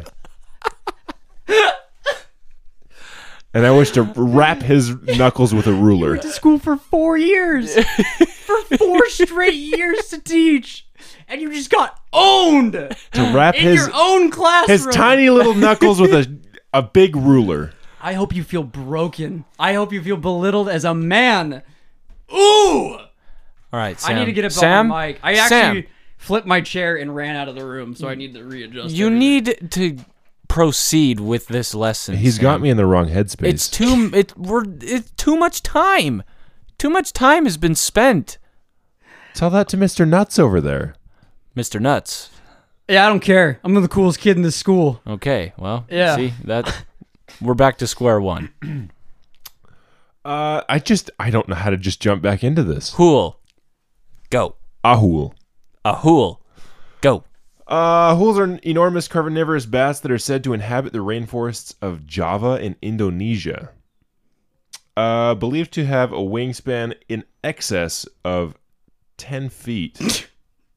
And I wish to wrap his knuckles with a ruler. to school for four years. for four straight years to teach. And you just got owned To wrap in his your own classroom. his tiny little knuckles with a a big ruler. I hope you feel broken. I hope you feel belittled as a man. Ooh! All right, Sam. I need to get up Sam, on the mic. I Sam, actually flipped my chair and ran out of the room, so I need to readjust. you everything. need to proceed with this lesson. He's Sam. got me in the wrong headspace. It's too. It we're. It's too much time. Too much time has been spent. Tell that to Mister Nuts over there. Mister Nuts. Yeah, I don't care. I'm the coolest kid in this school. Okay, well, Yeah. see, that we're back to square one. Uh, I just I don't know how to just jump back into this. Hool. Go. Ahul. A hool. Go. Uh, hools are enormous carnivorous bats that are said to inhabit the rainforests of Java and Indonesia. Uh, believed to have a wingspan in excess of ten feet.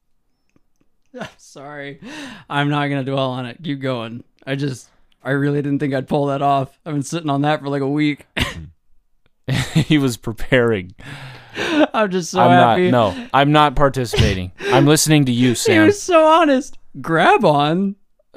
Sorry. I'm not going to dwell on it. Keep going. I just, I really didn't think I'd pull that off. I've been sitting on that for like a week. He was preparing. I'm just so I'm happy. not. No, I'm not participating. I'm listening to you, He Sam. was so honest. Grab on.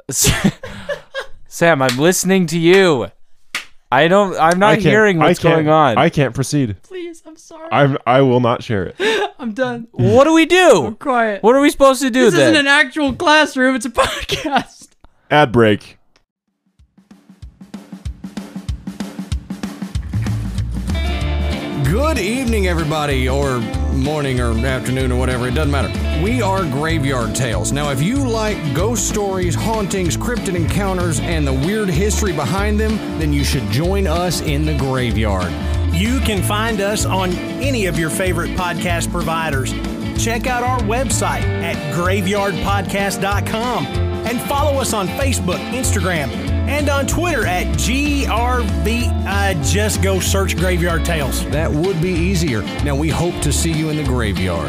Sam, I'm listening to you. I don't. I'm not I can't- hearing I what's can't- going on. I can't proceed. Please, I'm sorry. I'm. I will not share it. I'm done. what do we I'm do? quiet. What are we supposed to do This then? isn't an actual classroom. It's a podcast. Ad break. Good evening, everybody, or morning, or afternoon, or whatever. It doesn't matter. We are Graveyard Tales. Now, if you like ghost stories, hauntings, cryptid encounters, and the weird history behind them, then you should join us in the graveyard. You can find us on any of your favorite podcast providers. Check out our website at graveyard podcast dot com and follow us on Facebook, Instagram, and on Twitter at G R V. Uh, just go search Graveyard Tales. That would be easier. Now, we hope to see you in the graveyard.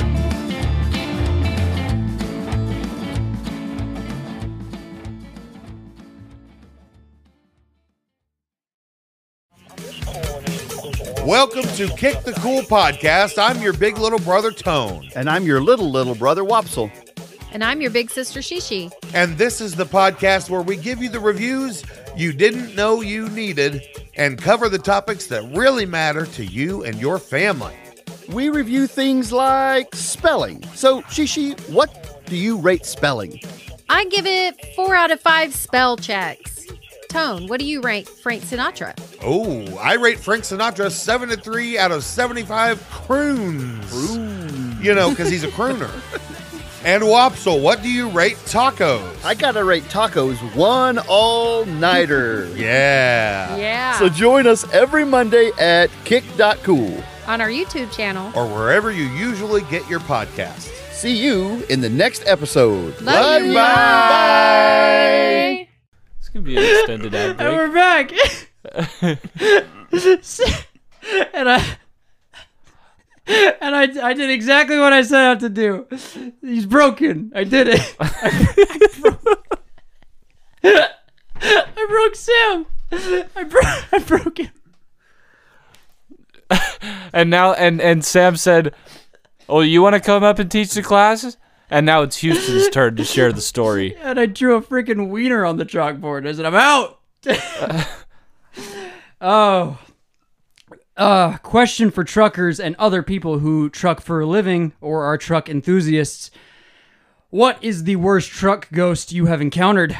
Welcome to Kick the Cool Podcast. I'm your big little brother, Tone. And I'm your little, little brother, Wopsle. And I'm your big sister, Shishi. And this is the podcast where we give you the reviews you didn't know you needed and cover the topics that really matter to you and your family. We review things like spelling. So, Shishi, what do you rate spelling? I give it four out of five spell checks. Tone, what do you rate Frank Sinatra? Oh, I rate Frank Sinatra seven to three out of seventy-five croons. You know, because he's a crooner. And Wopsle, what do you rate tacos? I gotta rate tacos one all-nighter. Yeah. Yeah. So join us every Monday at kick dot cool. On our YouTube channel. Or wherever you usually get your podcasts. See you in the next episode. Love you. Bye. It's gonna be an extended ad And break. we're back. and I and I, I did exactly what I set out to do. He's broken. I did it. I, broke, I broke Sam. I broke. I broke him. And now, and and Sam said, "Oh, you want to come up and teach the classes?" And now it's Houston's turn to share the story. And I drew a freaking wiener on the chalkboard. I said, "I'm out." Oh. Uh, question for truckers and other people who truck for a living or are truck enthusiasts. What is the worst truck ghost you have encountered?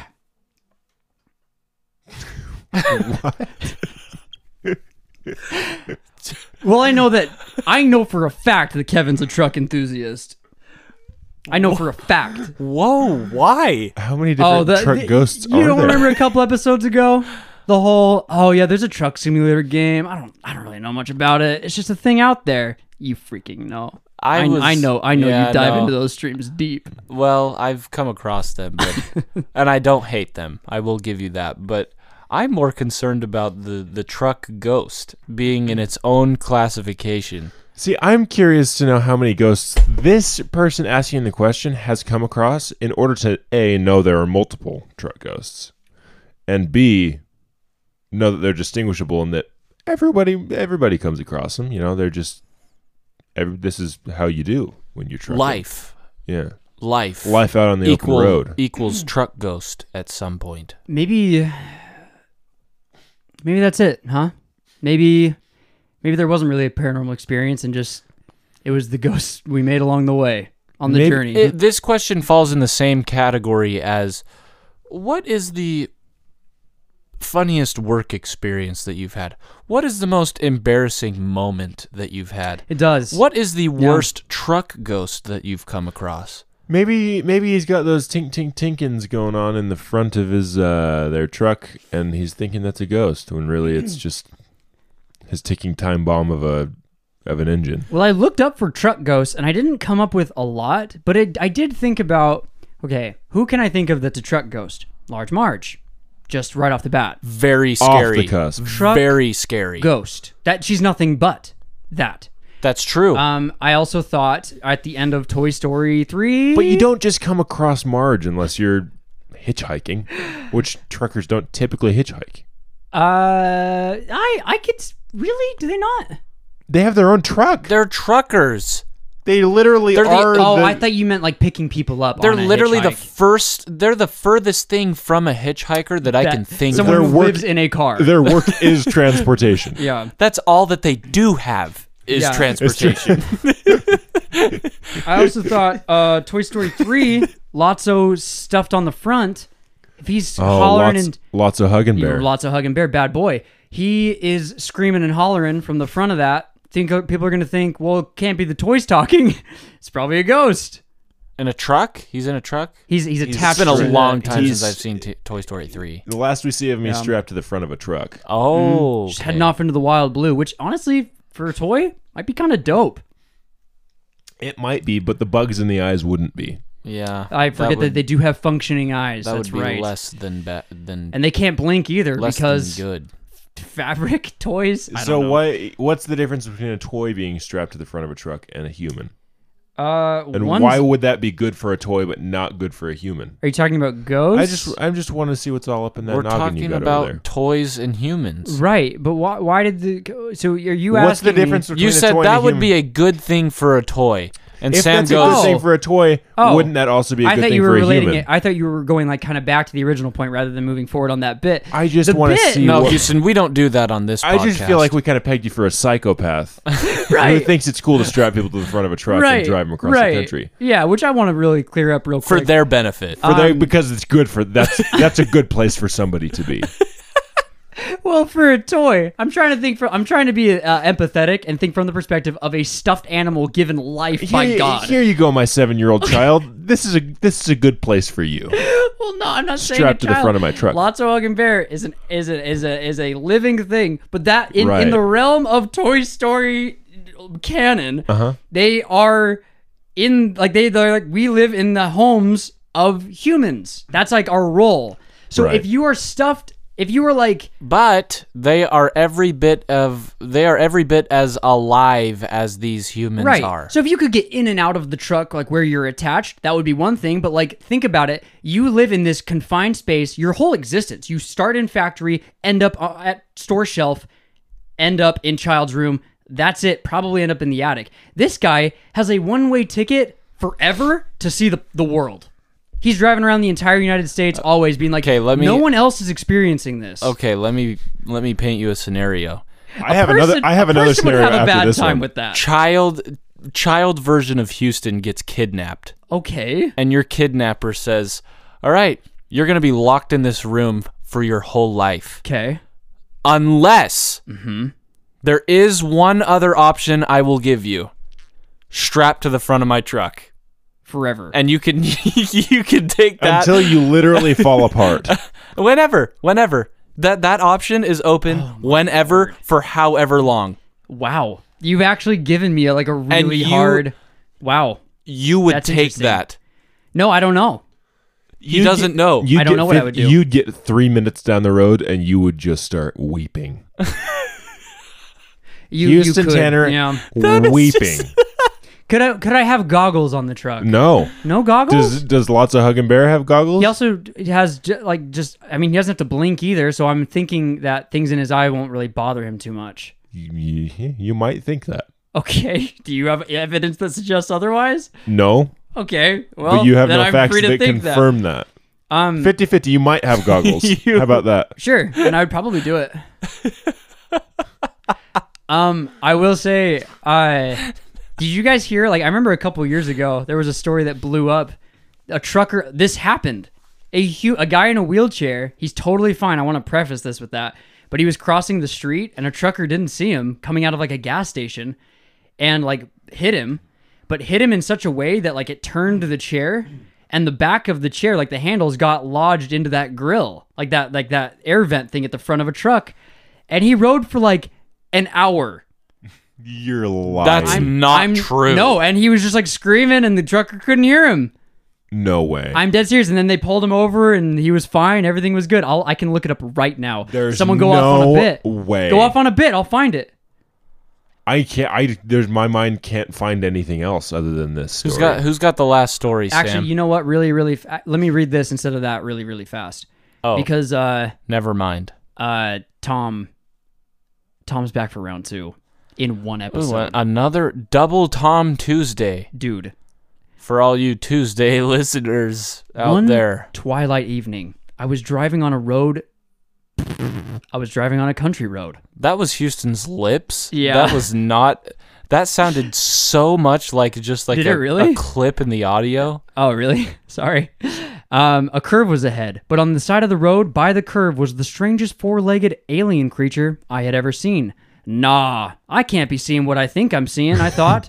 Well, I know that I know for a fact that Kevin's a truck enthusiast. I know for a fact. Whoa, why? How many different the- truck the- ghosts you are don't there? remember a couple episodes ago? The whole, oh yeah, there's a truck simulator game. I don't I don't really know much about it. It's just a thing out there. You freaking know. I I, was- I know I know yeah, you dive no. into those streams deep. Well, I've come across them, but and I don't hate them. I will give you that. But I'm more concerned about the, the truck ghost being in its own classification. See, I'm curious to know how many ghosts this person asking the question has come across in order to A, know there are multiple truck ghosts, and B, know that they're distinguishable and that everybody everybody comes across them. You know, they're just, every, this is how you do when you're trucking. Life. Yeah. Life. Life out on the Equal, open road. equals truck ghost at some point. Maybe maybe that's it, huh? Maybe maybe there wasn't really a paranormal experience and just it was the ghosts we made along the way on the Maybe- journey. It, this question falls in the same category as what is the funniest work experience that you've had? What is the most embarrassing moment that you've had? It does. What is the worst truck ghost that you've come across? Maybe maybe he's got those tink tink tinkins going on in the front of his uh, their truck, and he's thinking that's a ghost when really it's just his ticking time bomb of a of an engine. Well, I looked up for truck ghosts, and I didn't come up with a lot, but it, I did think about, okay, who can I think of that's a truck ghost? Large Marge, just right off the bat. Very Off scary. the cusp. Truck Very scary. ghost. That she's nothing but that. That's true. Um, I also thought at the end of Toy Story three, But you don't just come across Marge unless you're hitchhiking, which truckers don't typically hitchhike. Uh, I I could s- really do they not? They have their own truck. They're truckers. They literally They're the- are. Oh, the, I thought you meant like picking people up. They're on a literally the hitchhike. first. They're the furthest thing from a hitchhiker that I That- can think someone of. Their who work- lives in a car. Their work is transportation. Yeah, That's all that they do have is Yeah. transportation. I also thought uh, Toy Story three, Lotso stuffed on the front. If he's Oh, hollering lots, and lots of hugging you know, bear. lots of hugging bear, bad boy. He is screaming and hollering from the front of that. Think people are gonna think, well, it can't be the toys talking. It's probably a ghost. In a truck? He's in a truck? He's he's It's attached. been a to the- long time he's- since I've seen t- Toy Story three. The last we see of him, he's Yeah. strapped to the front of a truck. Oh, Just okay. heading off into the wild blue, which honestly, for a toy, might be kind of dope. It might be, but the bugs in the eyes wouldn't be. Yeah, I forget that, would, they do have functioning eyes. that That's would be right. less than ba- than And they can't blink either less because than good. fabric toys. I So don't know. what? What's the difference between a toy being strapped to the front of a truck and a human? Uh, And one's- why would that be good for a toy but not good for a human? are you talking about ghosts? I just, I just want to see what's all up in that We're noggin you talking got over about there. toys and humans. right, but why? Why did the? So are you What's the asking me- difference between You a said toy that and a would human? be a good thing for a toy, and If Sam that's a goes, good thing Oh. for a toy, Oh. wouldn't that also be a I good thought thing you were for a relating human? it. I thought you were going like kind of back to the original point rather than moving forward on that bit. I just The want to bit- see. "No, what, Houston, we don't do that on this I podcast." just feel like we kind of pegged you for a psychopath who Right. thinks it's cool to strap people to the front of a truck right, and drive them across right. the country. Yeah, which I want to really clear up real for quick. their benefit. For their, Um, because it's good for that's that's a good place for somebody to be. Well, for a toy, I'm trying to think. For I'm trying to be uh, empathetic and think from the perspective of a stuffed animal given life by here, God. here you go, my seven-year-old child. This is a this is a good place for you. Well, no, I'm not saying Strapped a to the child. front of my truck. Lotso Hugging Bear is an is a is a is a living thing, but that in, Right. in the realm of Toy Story canon, Uh huh. they are in like they they're like we live in the homes of humans. That's like our role. So Right. if you are stuffed, if you were like But they are every bit of they are every bit as alive as these humans right, are. so if you could get in and out of the truck like where you're attached, that would be one thing. But like think about it, you live in this confined space your whole existence. You start in factory, end up uh, at store shelf, end up in child's room. That's it. Probably end up in the attic. This guy has a one-way ticket forever to see the, the world. He's driving around the entire United States, always being like, okay, let me- no one else is experiencing this. Okay, let me let me paint you a scenario. I have Person- another. I have a another person would scenario have a after bad this time one. with that. Child child version of Houston gets kidnapped, Okay. and your kidnapper says, "All right, you're going to be locked in this room for your whole life. Okay. Unless Mm-hmm. there is one other option I will give you. Strapped to the front of my truck. Forever. And you can you can take that Until you literally fall apart. whenever, whenever. That that option is open Oh whenever for however long. Wow. You've actually given me a, like a really you- hard. Wow. You would That's take interesting. that. No, I don't know. He doesn't know. You'd I don't get know what I fif- would do. You'd get three minutes down the road and you would just start weeping. You, Houston you could, Tanner Yeah. weeping. Could I could I have goggles on the truck? No. No goggles. Does does lots of Hugging Bear have goggles? He also has ju- like just. I mean, he doesn't have to blink either. So I'm thinking that things in his eye won't really bother him too much. you, you, you might think that. Okay. Do you have evidence that suggests otherwise? No, Okay. Well, but you have then no I'm facts free to that think confirm that. that. Um. fifty-fifty, you might have goggles. How about that? Sure, and I would probably do it. um, I will say, uh, did you guys hear? Like, I remember a couple years ago, there was a story that blew up. A trucker. This happened. A hu- a guy in a wheelchair. He's totally fine. I want to preface this with that. But he was crossing the street, and a trucker didn't see him coming out of like a gas station, and like hit him. but hit him in such a way that like it turned the chair, and the back of the chair, like the handles, got lodged into that grill, like that like that air vent thing at the front of a truck, and he rode for like an hour. You're lying. That's I'm- not I'm- true. No, and he was just like screaming, and the trucker couldn't hear him. no way. I'm dead serious. And then they pulled him over, and he was fine. Everything was good. I'll I can look it up right now. There's Someone go off on a no bit. way. Go off on a bit. I'll find it. I can't. I there's my mind can't find anything else other than this story. Who's got Who's got the last story, Sam? Actually, you know what? Really, really. Fa- let me read this instead of that. Really, really fast. oh, Because uh, never mind. uh, Tom, Tom's back for round two in one Ooh, episode. another double Tom Tuesday Dude, for all you Tuesday listeners out one there. twilight evening, I was driving on a road. I was driving on a country road. That was Houston's lips. Yeah. That was not. That sounded so much like just like Did a, it really? a clip in the audio. Oh, really? Sorry. Um, a curve was ahead, but on the side of the road by the curve was the strangest four-legged alien creature I had ever seen. Nah, I can't be seeing what I think I'm seeing, I thought.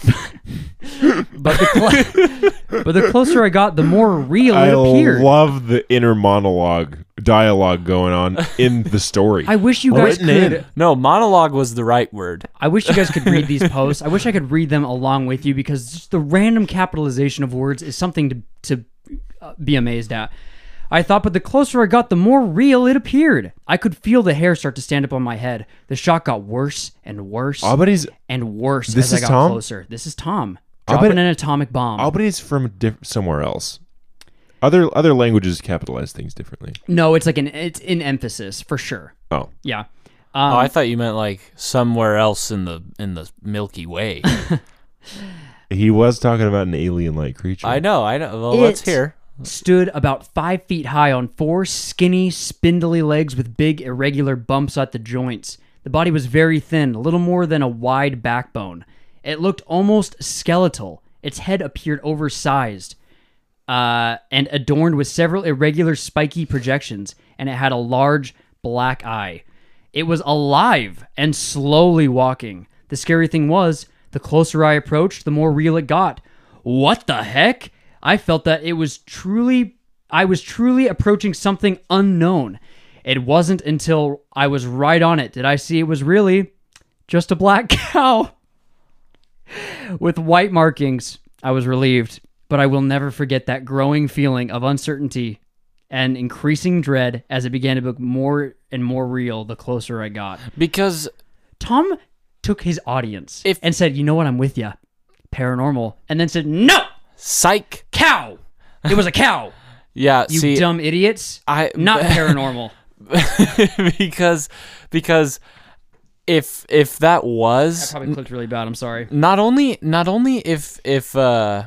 but, the cl- but the closer I got, the more real I it appeared. love the inner monologue dialogue going on in the story. I wish you guys Written could. in. No, monologue was the right word. I wish you guys could read these posts. I wish I could read them along with you because just the random capitalization of words is something to to uh, be amazed at. I thought, but the closer I got, the more real it appeared. I could feel the hair start to stand up on my head. The shot got worse and worse I'll bet he's. and worse This as I is got Tom? closer. This is Tom I'll dropping bet- an atomic bomb. I'll bet he's from diff- somewhere else. Other other languages capitalize things differently. no, it's like an it's in emphasis for sure. Oh, Yeah. Um, oh, I thought you meant like somewhere else in the in the Milky Way. he was talking about an alien-like creature. I know, I know. Well, let's It hear. stood about five feet high on four skinny, spindly legs with big, irregular bumps at the joints. The body was very thin, a little more than a wide backbone. It looked almost skeletal. Its head appeared oversized uh, and adorned with several irregular, spiky projections, and it had a large black eye. It was alive and slowly walking. The scary thing was, the closer I approached, the more real it got. What the heck? I felt that it was truly, I was truly approaching something unknown. It wasn't until I was right on it did I see it was really just a black cow with white markings. I was relieved, but I will never forget that growing feeling of uncertainty and increasing dread as it began to look more and more real the closer I got. Because Tom took his audience If- and said, you know what, I'm with you. Paranormal. And then said, no! psych. Cow! It was a cow! Yeah, You see, dumb idiots. I Not paranormal. because because if if that I was probably clicked really bad. I'm sorry. not only not only if if uh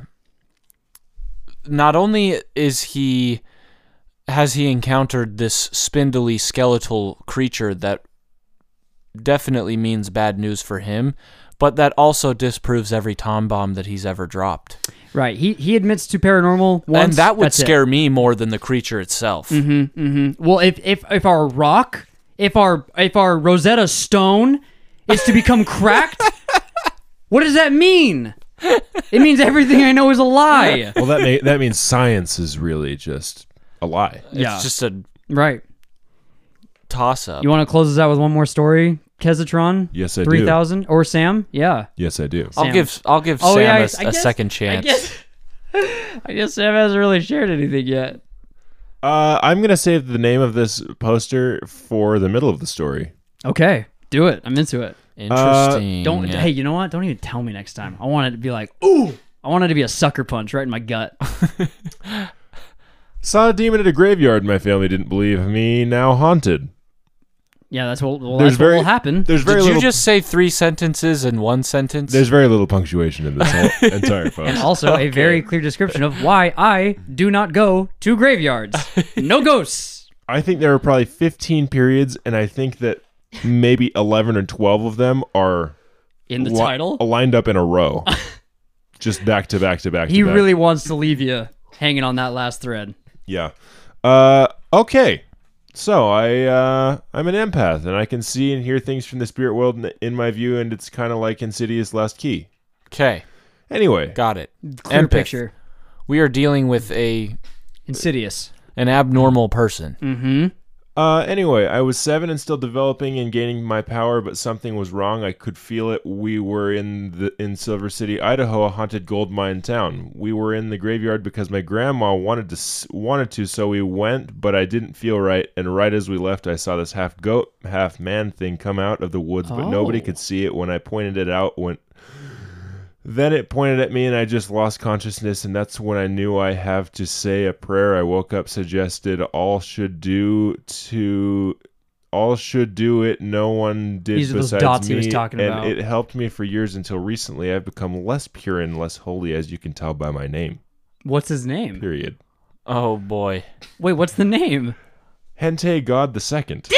not only is he has he encountered this spindly skeletal creature that definitely means bad news for him, but that also disproves every Tom bomb that he's ever dropped. Right. He he admits to paranormal once. and that would that's it. scare me more than the creature itself. Mm-hmm, mm-hmm. Well, if if if our rock, if our if our Rosetta Stone is to become cracked, what does that mean? It means everything I know is a lie. Well, that may, that means science is really just a lie. It's Yeah. just a Right. toss up. You want to close us out with one more story, Kezatron? Yes, I do. Three thousand or Sam? Yeah. Yes, I do. I'll Sam. give I'll give Oh, Sam yeah, I- a, I a guess- second I chance. guess. I guess Sam hasn't really shared anything yet. Uh, I'm gonna save the name of this poster for the middle of the story. Okay, do it. I'm into it. Interesting. Don't. Hey, you know what? Don't even tell me next time. I want it to be like, ooh. I want it to be a sucker punch right in my gut. Saw a demon at a graveyard. My family didn't believe me. Now haunted. Yeah, that's what. Well, There's that's very- what will happen. There's very Did little. you just say three sentences in one sentence? There's very little punctuation in this whole entire post. And also a very clear description of why I do not go to graveyards. No ghosts. I think there are probably fifteen periods, and I think that maybe eleven or twelve of them are In the li- title, lined up in a row, just back to back to back. he to back. really wants to leave you hanging on that last thread. Yeah. Uh. Okay. So I uh I'm an empath, and I can see and hear things from the spirit world in, in my view, and it's kind of like Insidious Last Key. Okay. Anyway, Got it. Clear Empath. picture. We are dealing with a Insidious. an abnormal person. Mm-hmm. Uh, anyway, I was seven and still developing and gaining my power, but something was wrong. I could feel it. We were in the in Silver City, Idaho, a haunted gold mine town. We were in the graveyard because my grandma wanted to s- wanted to, so we went. But I didn't feel right, and right as we left, I saw this half goat, half man thing come out of the woods, but nobody Oh. could see it. When I pointed it out, when then it pointed at me, and I just lost consciousness, and that's when I knew I have to say a prayer. I woke up, suggested all should do to, all should do it. No one did These are those besides dots me, he was talking and about. it helped me for years until recently. I've become less pure and less holy, as you can tell by my name. What's his name? Period. Oh boy. Wait, what's the name? Hente God the Second.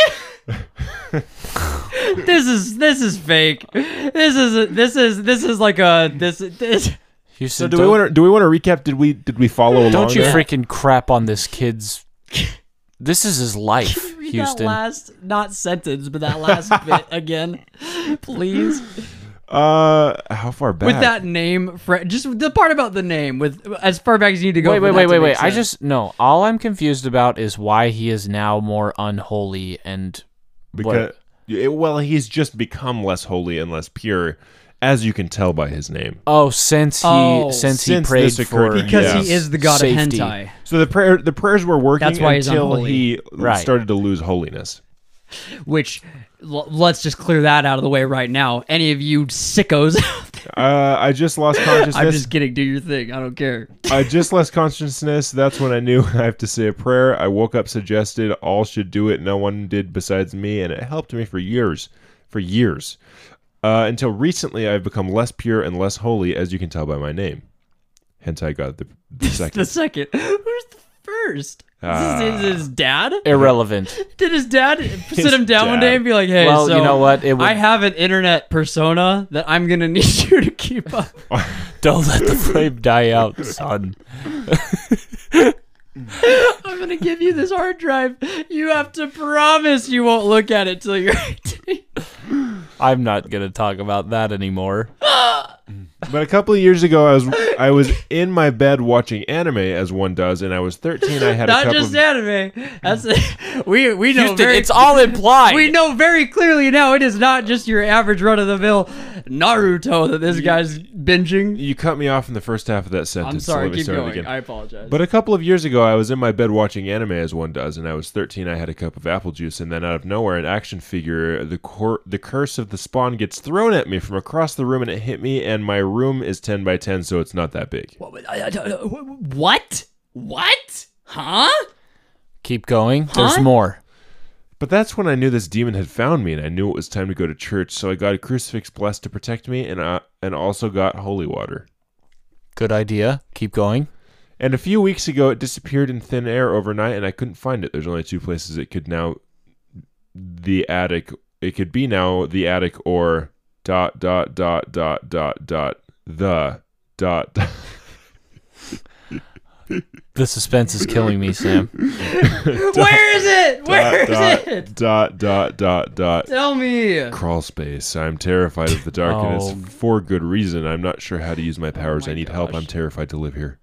This is this is fake. This is this is this is like a this this. Houston, So do we don't- want to do we want to recap? Did we did we follow along? Don't you there? freaking crap on this kid's. This is his life, Can you read Houston. that last not sentence, but that last bit again, please. Uh, how far back? With that name, Fre- just the part about the name. With as far back as you need to go. Wait, for wait, that wait, to wait, make wait. I sense. just no. All I'm confused about is why he is now more unholy and Because it, well, he's just become less holy and less pure, as you can tell by his name. oh, since he Oh. since he Since prayed this occurred, for because Yeah. he is the god Safety. of hentai. So the prayer, the prayers were working That's why he's until unholy. he Right. started to lose holiness. Which l- let's just clear that out of the way right now. Any of you sickos, Uh, I just lost consciousness. I'm just kidding. Do your thing. I don't care. I just lost consciousness. That's when I knew I have to say a prayer. I woke up, suggested all should do it. No one did besides me, and it helped me for years, for years, uh, until recently. I've become less pure and less holy, as you can tell by my name. Hentai God the, the second. The second. Who's the first? Ah. Is, this, is this his dad? irrelevant. Did his dad sit him down one dad. day and be like, "Hey, Well, so you know what? It would- I have an internet persona that I'm gonna need you to keep up." Don't let the flame die out, son. I'm gonna give you this hard drive. You have to promise you won't look at it till you're eighteen. I'm not gonna talk about that anymore. But a couple of years ago, I was I was in my bed watching anime, as one does, and I was thirteen. I had a Not cup just of anime. That's we we know Houston, very, it's all implied. we know very clearly now it is not just your average run of the mill Naruto that this guy's binging. You cut me off in the first half of that sentence. I'm so sorry. let me Keep start it going. again. I apologize. But a couple of years ago, I was in my bed watching anime, as one does, and I was thirteen. I had a cup of apple juice, and then out of nowhere, an action figure, the cor- the curse of the spawn, gets thrown at me from across the room, and it hit me. And my room is ten by ten, so it's not that big. What? What? Huh? Keep going. There's Huh? more. But that's when I knew this demon had found me, and I knew it was time to go to church. So I got a crucifix blessed to protect me, and uh, and also got holy water. Good idea. Keep going. And a few weeks ago, it disappeared in thin air overnight, and I couldn't find it. There's only two places it could now. The attic. It could be now the attic or dot dot dot dot dot dot the dot. dot. The suspense is killing me, Sam. Where is it? Where is dot, it? dot dot dot dot. Tell me. Crawl space. I'm terrified of the darkness Oh. for good reason. I'm not sure how to use my powers. my I need help. gosh. I'm terrified to live here.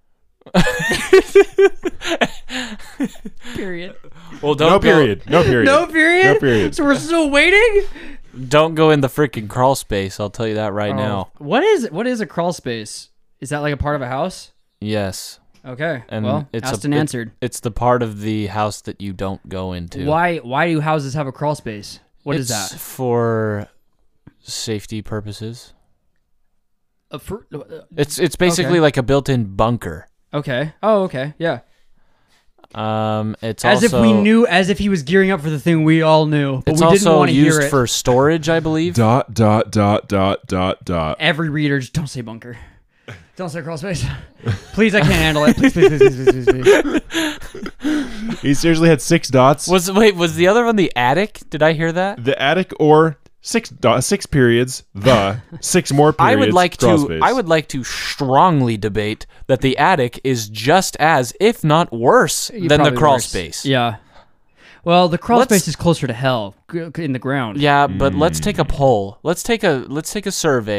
Period. Well, don't No go- period. No period. No period. No period. So we're still waiting. Don't go in the freaking crawl space. I'll tell you that right now. What is what is a crawl space? Is that like a part of a house? Yes. Okay. And well, it's asked a, and it- answered. It's the part of the house that you don't go into. Why why do houses have a crawl space? What is It's that? for safety purposes. A fr- uh, It's it's basically Okay. like a built-in bunker. okay. Oh, okay. Yeah. Um, it's As also, if we knew, as if he was gearing up for the thing we all knew, but It's we didn't also want to hear used it. for storage, I believe. Dot dot dot dot dot dot. Every reader, just don't say bunker. Don't say crawl space. Please, I can't handle it. Please, please, please, please, please, please, please. He seriously had six dots. Was wait was the other one the attic? Did I hear that? The attic or six dot six periods. The six more I periods. would like crawl to. space. I would like to strongly debate that the attic is just as, if not worse, than the Probably crawl worse. space. Yeah. Well, the crawl Let's- space is closer to hell g- in the ground. Yeah, but let's take a poll. Let's take a let's take a survey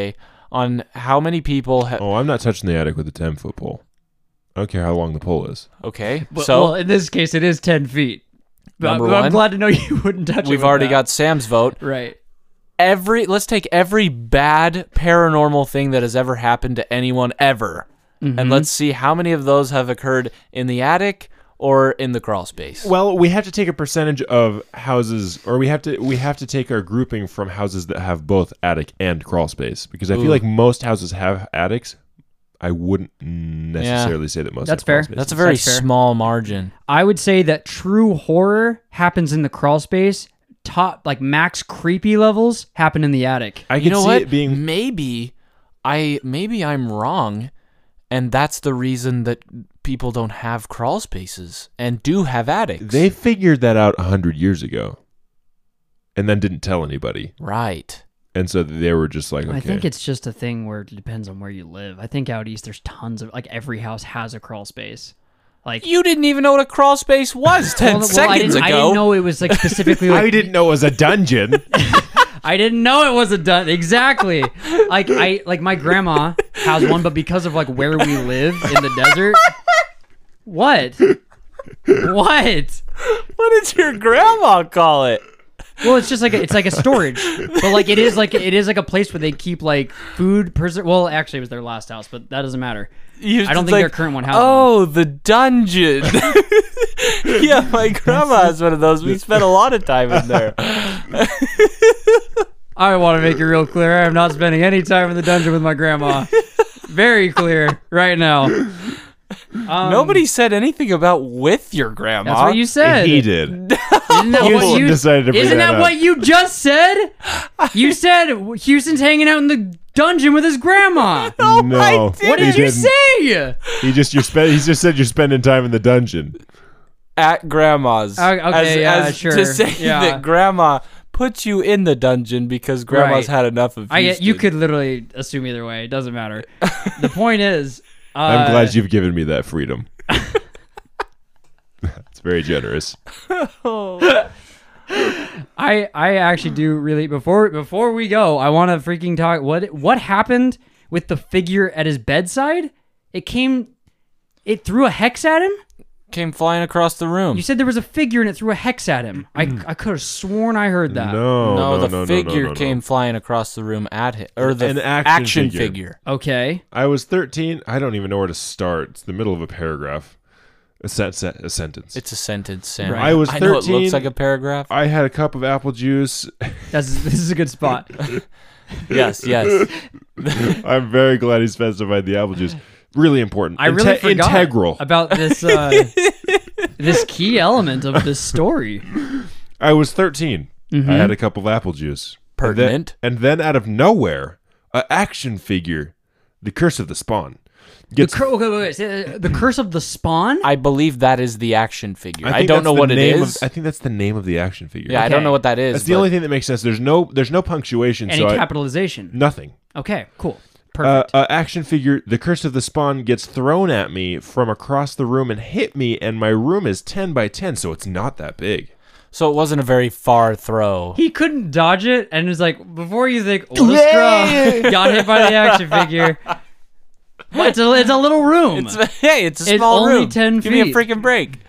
on how many people have. Oh, I'm not touching the attic with a ten foot pole. I don't care how long the pole is. Okay, But, so well, in this case, it is ten feet. But, Number but I'm one, glad to know you wouldn't touch it. we've with already that. got Sam's vote. Right. Every let's take every bad paranormal thing that has ever happened to anyone ever, Mm-hmm. and let's see how many of those have occurred in the attic or in the crawl space. Well, we have to take a percentage of houses, or we have to we have to take our grouping from houses that have both attic and crawl space, because I Ooh. feel like most houses have attics. I wouldn't necessarily say that most. That's have crawl fair. spaces. That's a very That's fair. small margin. I would say that true horror happens in the crawl space. Top, like max creepy levels happen in the attic. I You can know see what? it being. Maybe I maybe I'm wrong, and that's the reason that people don't have crawl spaces and do have attics. They figured that out a hundred years ago, and then didn't tell anybody, right. and so they were just like, okay. I think it's just a thing where it depends on where you live. I think out east there's tons of, like, every house has a crawl space. Like You didn't even know what a crawl space was ten well, well, seconds I didn't, ago. I didn't know it was like specifically. Like, I didn't know it was a dungeon. I didn't know it was a dun. Exactly. Like I like my grandma has one, but because of like where we live in the desert. What? What? What did your grandma call it? Well, it's just like a, it's like a storage, but like it is like it is like a place where they keep like food. Pres- well, actually, it was their last house, but that doesn't matter. You- I don't it's think like, their current one has Oh, the dungeon. Yeah, my grandma has one of those. We spent a lot of time in there. I want to make it real clear. I am not spending any time in the dungeon with my grandma. Very clear right now. Um, Nobody said anything about with your grandma. That's what you said. He did. Isn't that what Houston you decided to bring Isn't that that up. what you just said? You said Houston's hanging out in the dungeon with his grandma. No, no What he did you didn't. say? He just you're spe- He just said you're spending time in the dungeon. At grandma's. Uh, okay, as, yeah, as sure. To say Yeah. that grandma put you in the dungeon because grandma's Right. had enough of I Houston. you could literally assume either way. It doesn't matter. The point is, uh, I'm glad you've given me that freedom. It's very generous. I I actually do really before before we go, I want to freaking talk what what happened with the figure at his bedside? It came it threw a hex at him? Came flying across the room. You said there was a figure and it threw a hex at him. I I could have sworn I heard that. No, no, no, the no, no, figure no, no, no. came flying across the room at him, or the An f- action figure. figure. Okay. I was thirteen. I don't even know where to start. It's the middle of a paragraph. A, sen- se- a sentence. It's a sentence, Sam. Right. I was I know it thirteen. looks like a paragraph. I had a cup of apple juice. That's this is a good spot. Yes, yes. I'm very glad he specified the apple juice. Really important. I really Inte- forgot integral. about this uh, this key element of this story. I was thirteen. Mm-hmm. I had a cup of apple juice. Pertinent. And then, and then out of nowhere, a action figure, The Curse of the Spawn, The, gets. cur- okay, wait, wait, say, uh, the curse of the spawn. I believe that is the action figure. I, think don't that's know the what it name is. Of, I think that's the name of the action figure. yeah, I don't Okay. know what that is. That's the but only thing that makes sense. There's no, there's no punctuation. Any so I- capitalization. nothing. Okay, cool, Uh, perfect. uh, action figure, The Curse of the Spawn, gets thrown at me from across the room and hit me, and my room is ten by ten, so it's not that big. So it wasn't a very far throw. He couldn't dodge it, and was like, before you think, what a scrub, got hit by the action figure. But it's a, it's a little room. It's, hey, it's a It's small only room. ten Give me a feet. freaking break.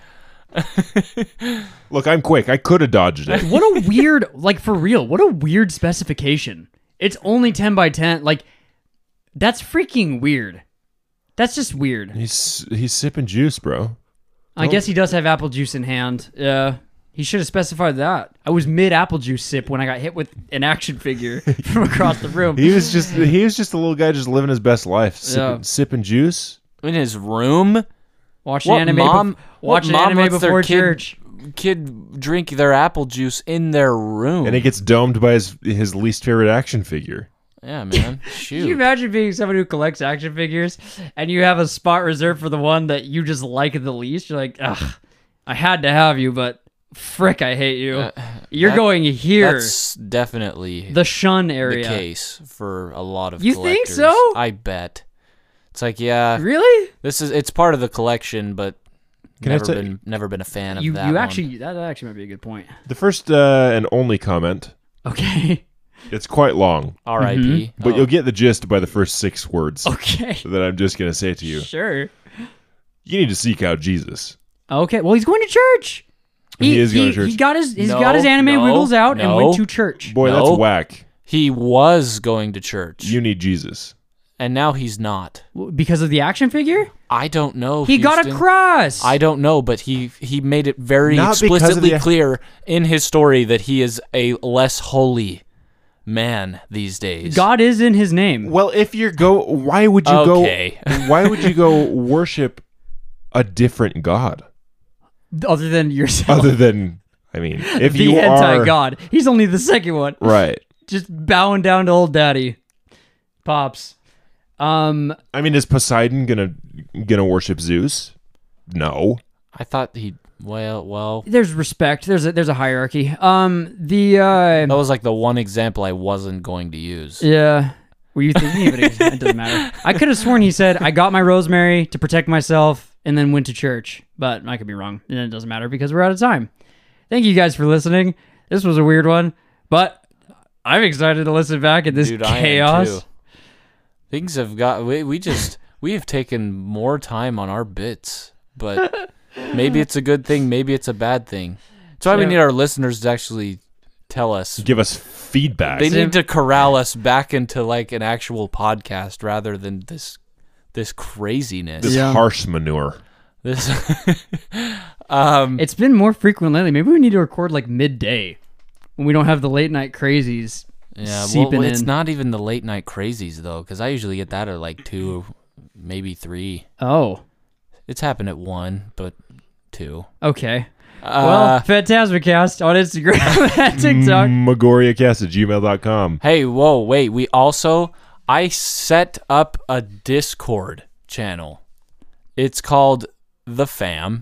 Look, I'm quick. I could have dodged it. What a weird, like for real, what a weird specification. It's only ten by ten. Like, that's freaking weird. That's just weird. He's he's sipping juice, bro. I guess he does have apple juice in hand. Yeah. He should have specified that. I was mid apple juice sip when I got hit with an action figure from across the room. He was just he was just a little guy just living his best life, sipping, Yeah. sipping juice. In his room? Watching What anime, mom, bef- what watching mom anime lets their before kid, church. kid drink their apple juice in their room? And it gets domed by his his least favorite action figure. yeah, man. Can you Shoot. imagine being someone who collects action figures and you have a spot reserved for the one that you just like the least? You're like, ugh, I had to have you, but frick, I hate you. Uh, You're that- going here. That's definitely The shun the area. case for a lot of You think collectors. so? I bet. It's like, yeah, Really? this is it's part of the collection, but Can I never ta- been never been a fan of You that you one. actually that actually might be a good point. The first uh, and only comment. Okay. It's quite long, R I P Mm-hmm. but Oh. you'll get the gist by the first six words Okay. that I'm just going to say to you. Sure. You need to seek out Jesus. Okay. Well, he's going to church. He is going to church. He got his he's No, got his anime no, wiggles out and no. went to church. Boy, No. that's whack. He was going to church, You need Jesus. and now he's not. Because of the action figure? I don't know. He got a Houston. cross. I don't know, but he he made it very Not because of explicitly the- clear in his story that he is a less holy man these days. God is in his name. Well, if you're go, why would you Okay. go? Why would you go worship a different God Other than yourself. other than? I mean, if the you hentai are god. He's only the second one. right. Just bowing down to old daddy. Pops. Um I mean, is Poseidon gonna gonna worship Zeus? No. I thought he. Well, well, there's respect. There's a there's a hierarchy. Um the uh that was like the one example I wasn't going to use. Yeah. Were you thinking of it? It doesn't matter. I could have sworn he said, I got my rosemary to protect myself and then went to church. But I could be wrong. And it doesn't matter because we're out of time. Thank you guys for listening. This was a weird one. But I'm excited to listen back at this Dude, I am chaos. too. Things have got. We, we just. We have taken more time on our bits. But maybe it's a good thing. Maybe it's a bad thing. That's why we Yeah. need our listeners to actually tell us. Give us feedback. They need to corral us back into like an actual podcast rather than this this craziness. this Yeah. harsh manure. This um It's been more frequent lately. Maybe we need to record like midday when we don't have the late night crazies yeah, well, seeping it's in. not even the late night crazies though, because I usually get that at like two, maybe three. Oh, It's happened at one, but two. okay. Uh, Well, Phantasmacast on Instagram and TikTok. Magoriacast at gmail dot com. hey, whoa, wait. We also I set up a Discord channel. It's called The Fam.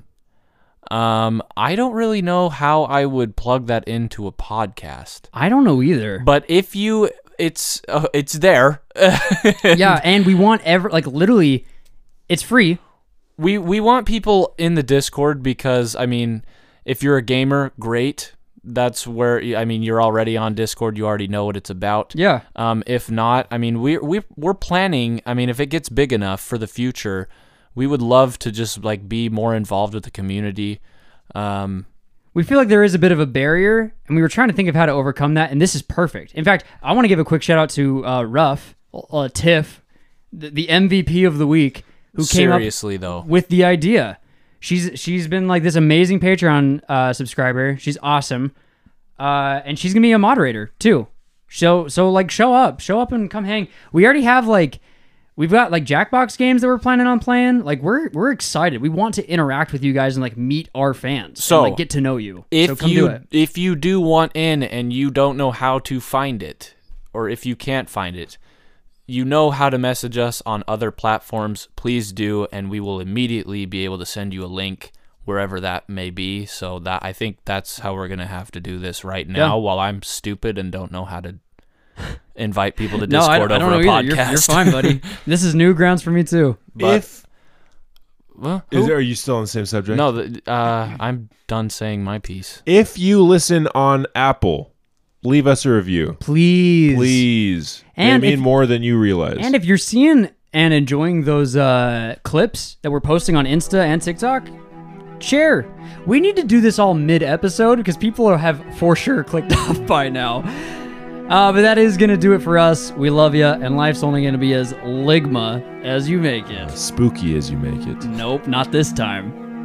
Um, I don't really know how I would plug that into a podcast. I don't know either. But if you, it's uh, it's there. Yeah, and we want ever like literally, it's free. We we want people in the Discord because I mean, if you're a gamer, great. That's where I mean you're already on Discord. You already know what it's about. Yeah. Um, if not, I mean we we we're planning. I mean, if it gets big enough for the future, we would love to just like be more involved with the community. Um, We feel like there is a bit of a barrier, and we were trying to think of how to overcome that, and this is perfect. In fact, I want to give a quick shout out to uh, Ruff, uh, Tiff, the, the M V P of the week, who came up seriously though, with the idea. She's she's been like this amazing Patreon uh, subscriber. She's awesome, uh, and she's gonna be a moderator too. So so like show up, show up and come hang. We already have like we've got like Jackbox games that we're planning on playing. Like we're we're excited. We want to interact with you guys and like meet our fans. So, and, like get to know you. if so come you do it. if you do want in and you don't know how to find it, or if you can't find it, you know how to message us on other platforms, please do, and we will immediately be able to send you a link wherever that may be. So that I think that's how we're gonna have to do this right now. Yeah. While I'm stupid and don't know how to invite people to No, I, Discord I don't over know a either. podcast. You're, you're fine, buddy. This is new grounds for me too. But- if Well, is who- there, are you still on the same subject? no, the, uh, I'm done saying my piece. If you listen on Apple, leave us a review, Please. please. And they mean if- more than you realize. And if you're seeing and enjoying those uh, clips that we're posting on Insta and TikTok, share. We need to do this all mid-episode because people are- have for sure clicked off by now. Uh, but that is going to do it for us. We love you, and life's only going to be as ligma as you make it. spooky as you make it. Nope, not this time.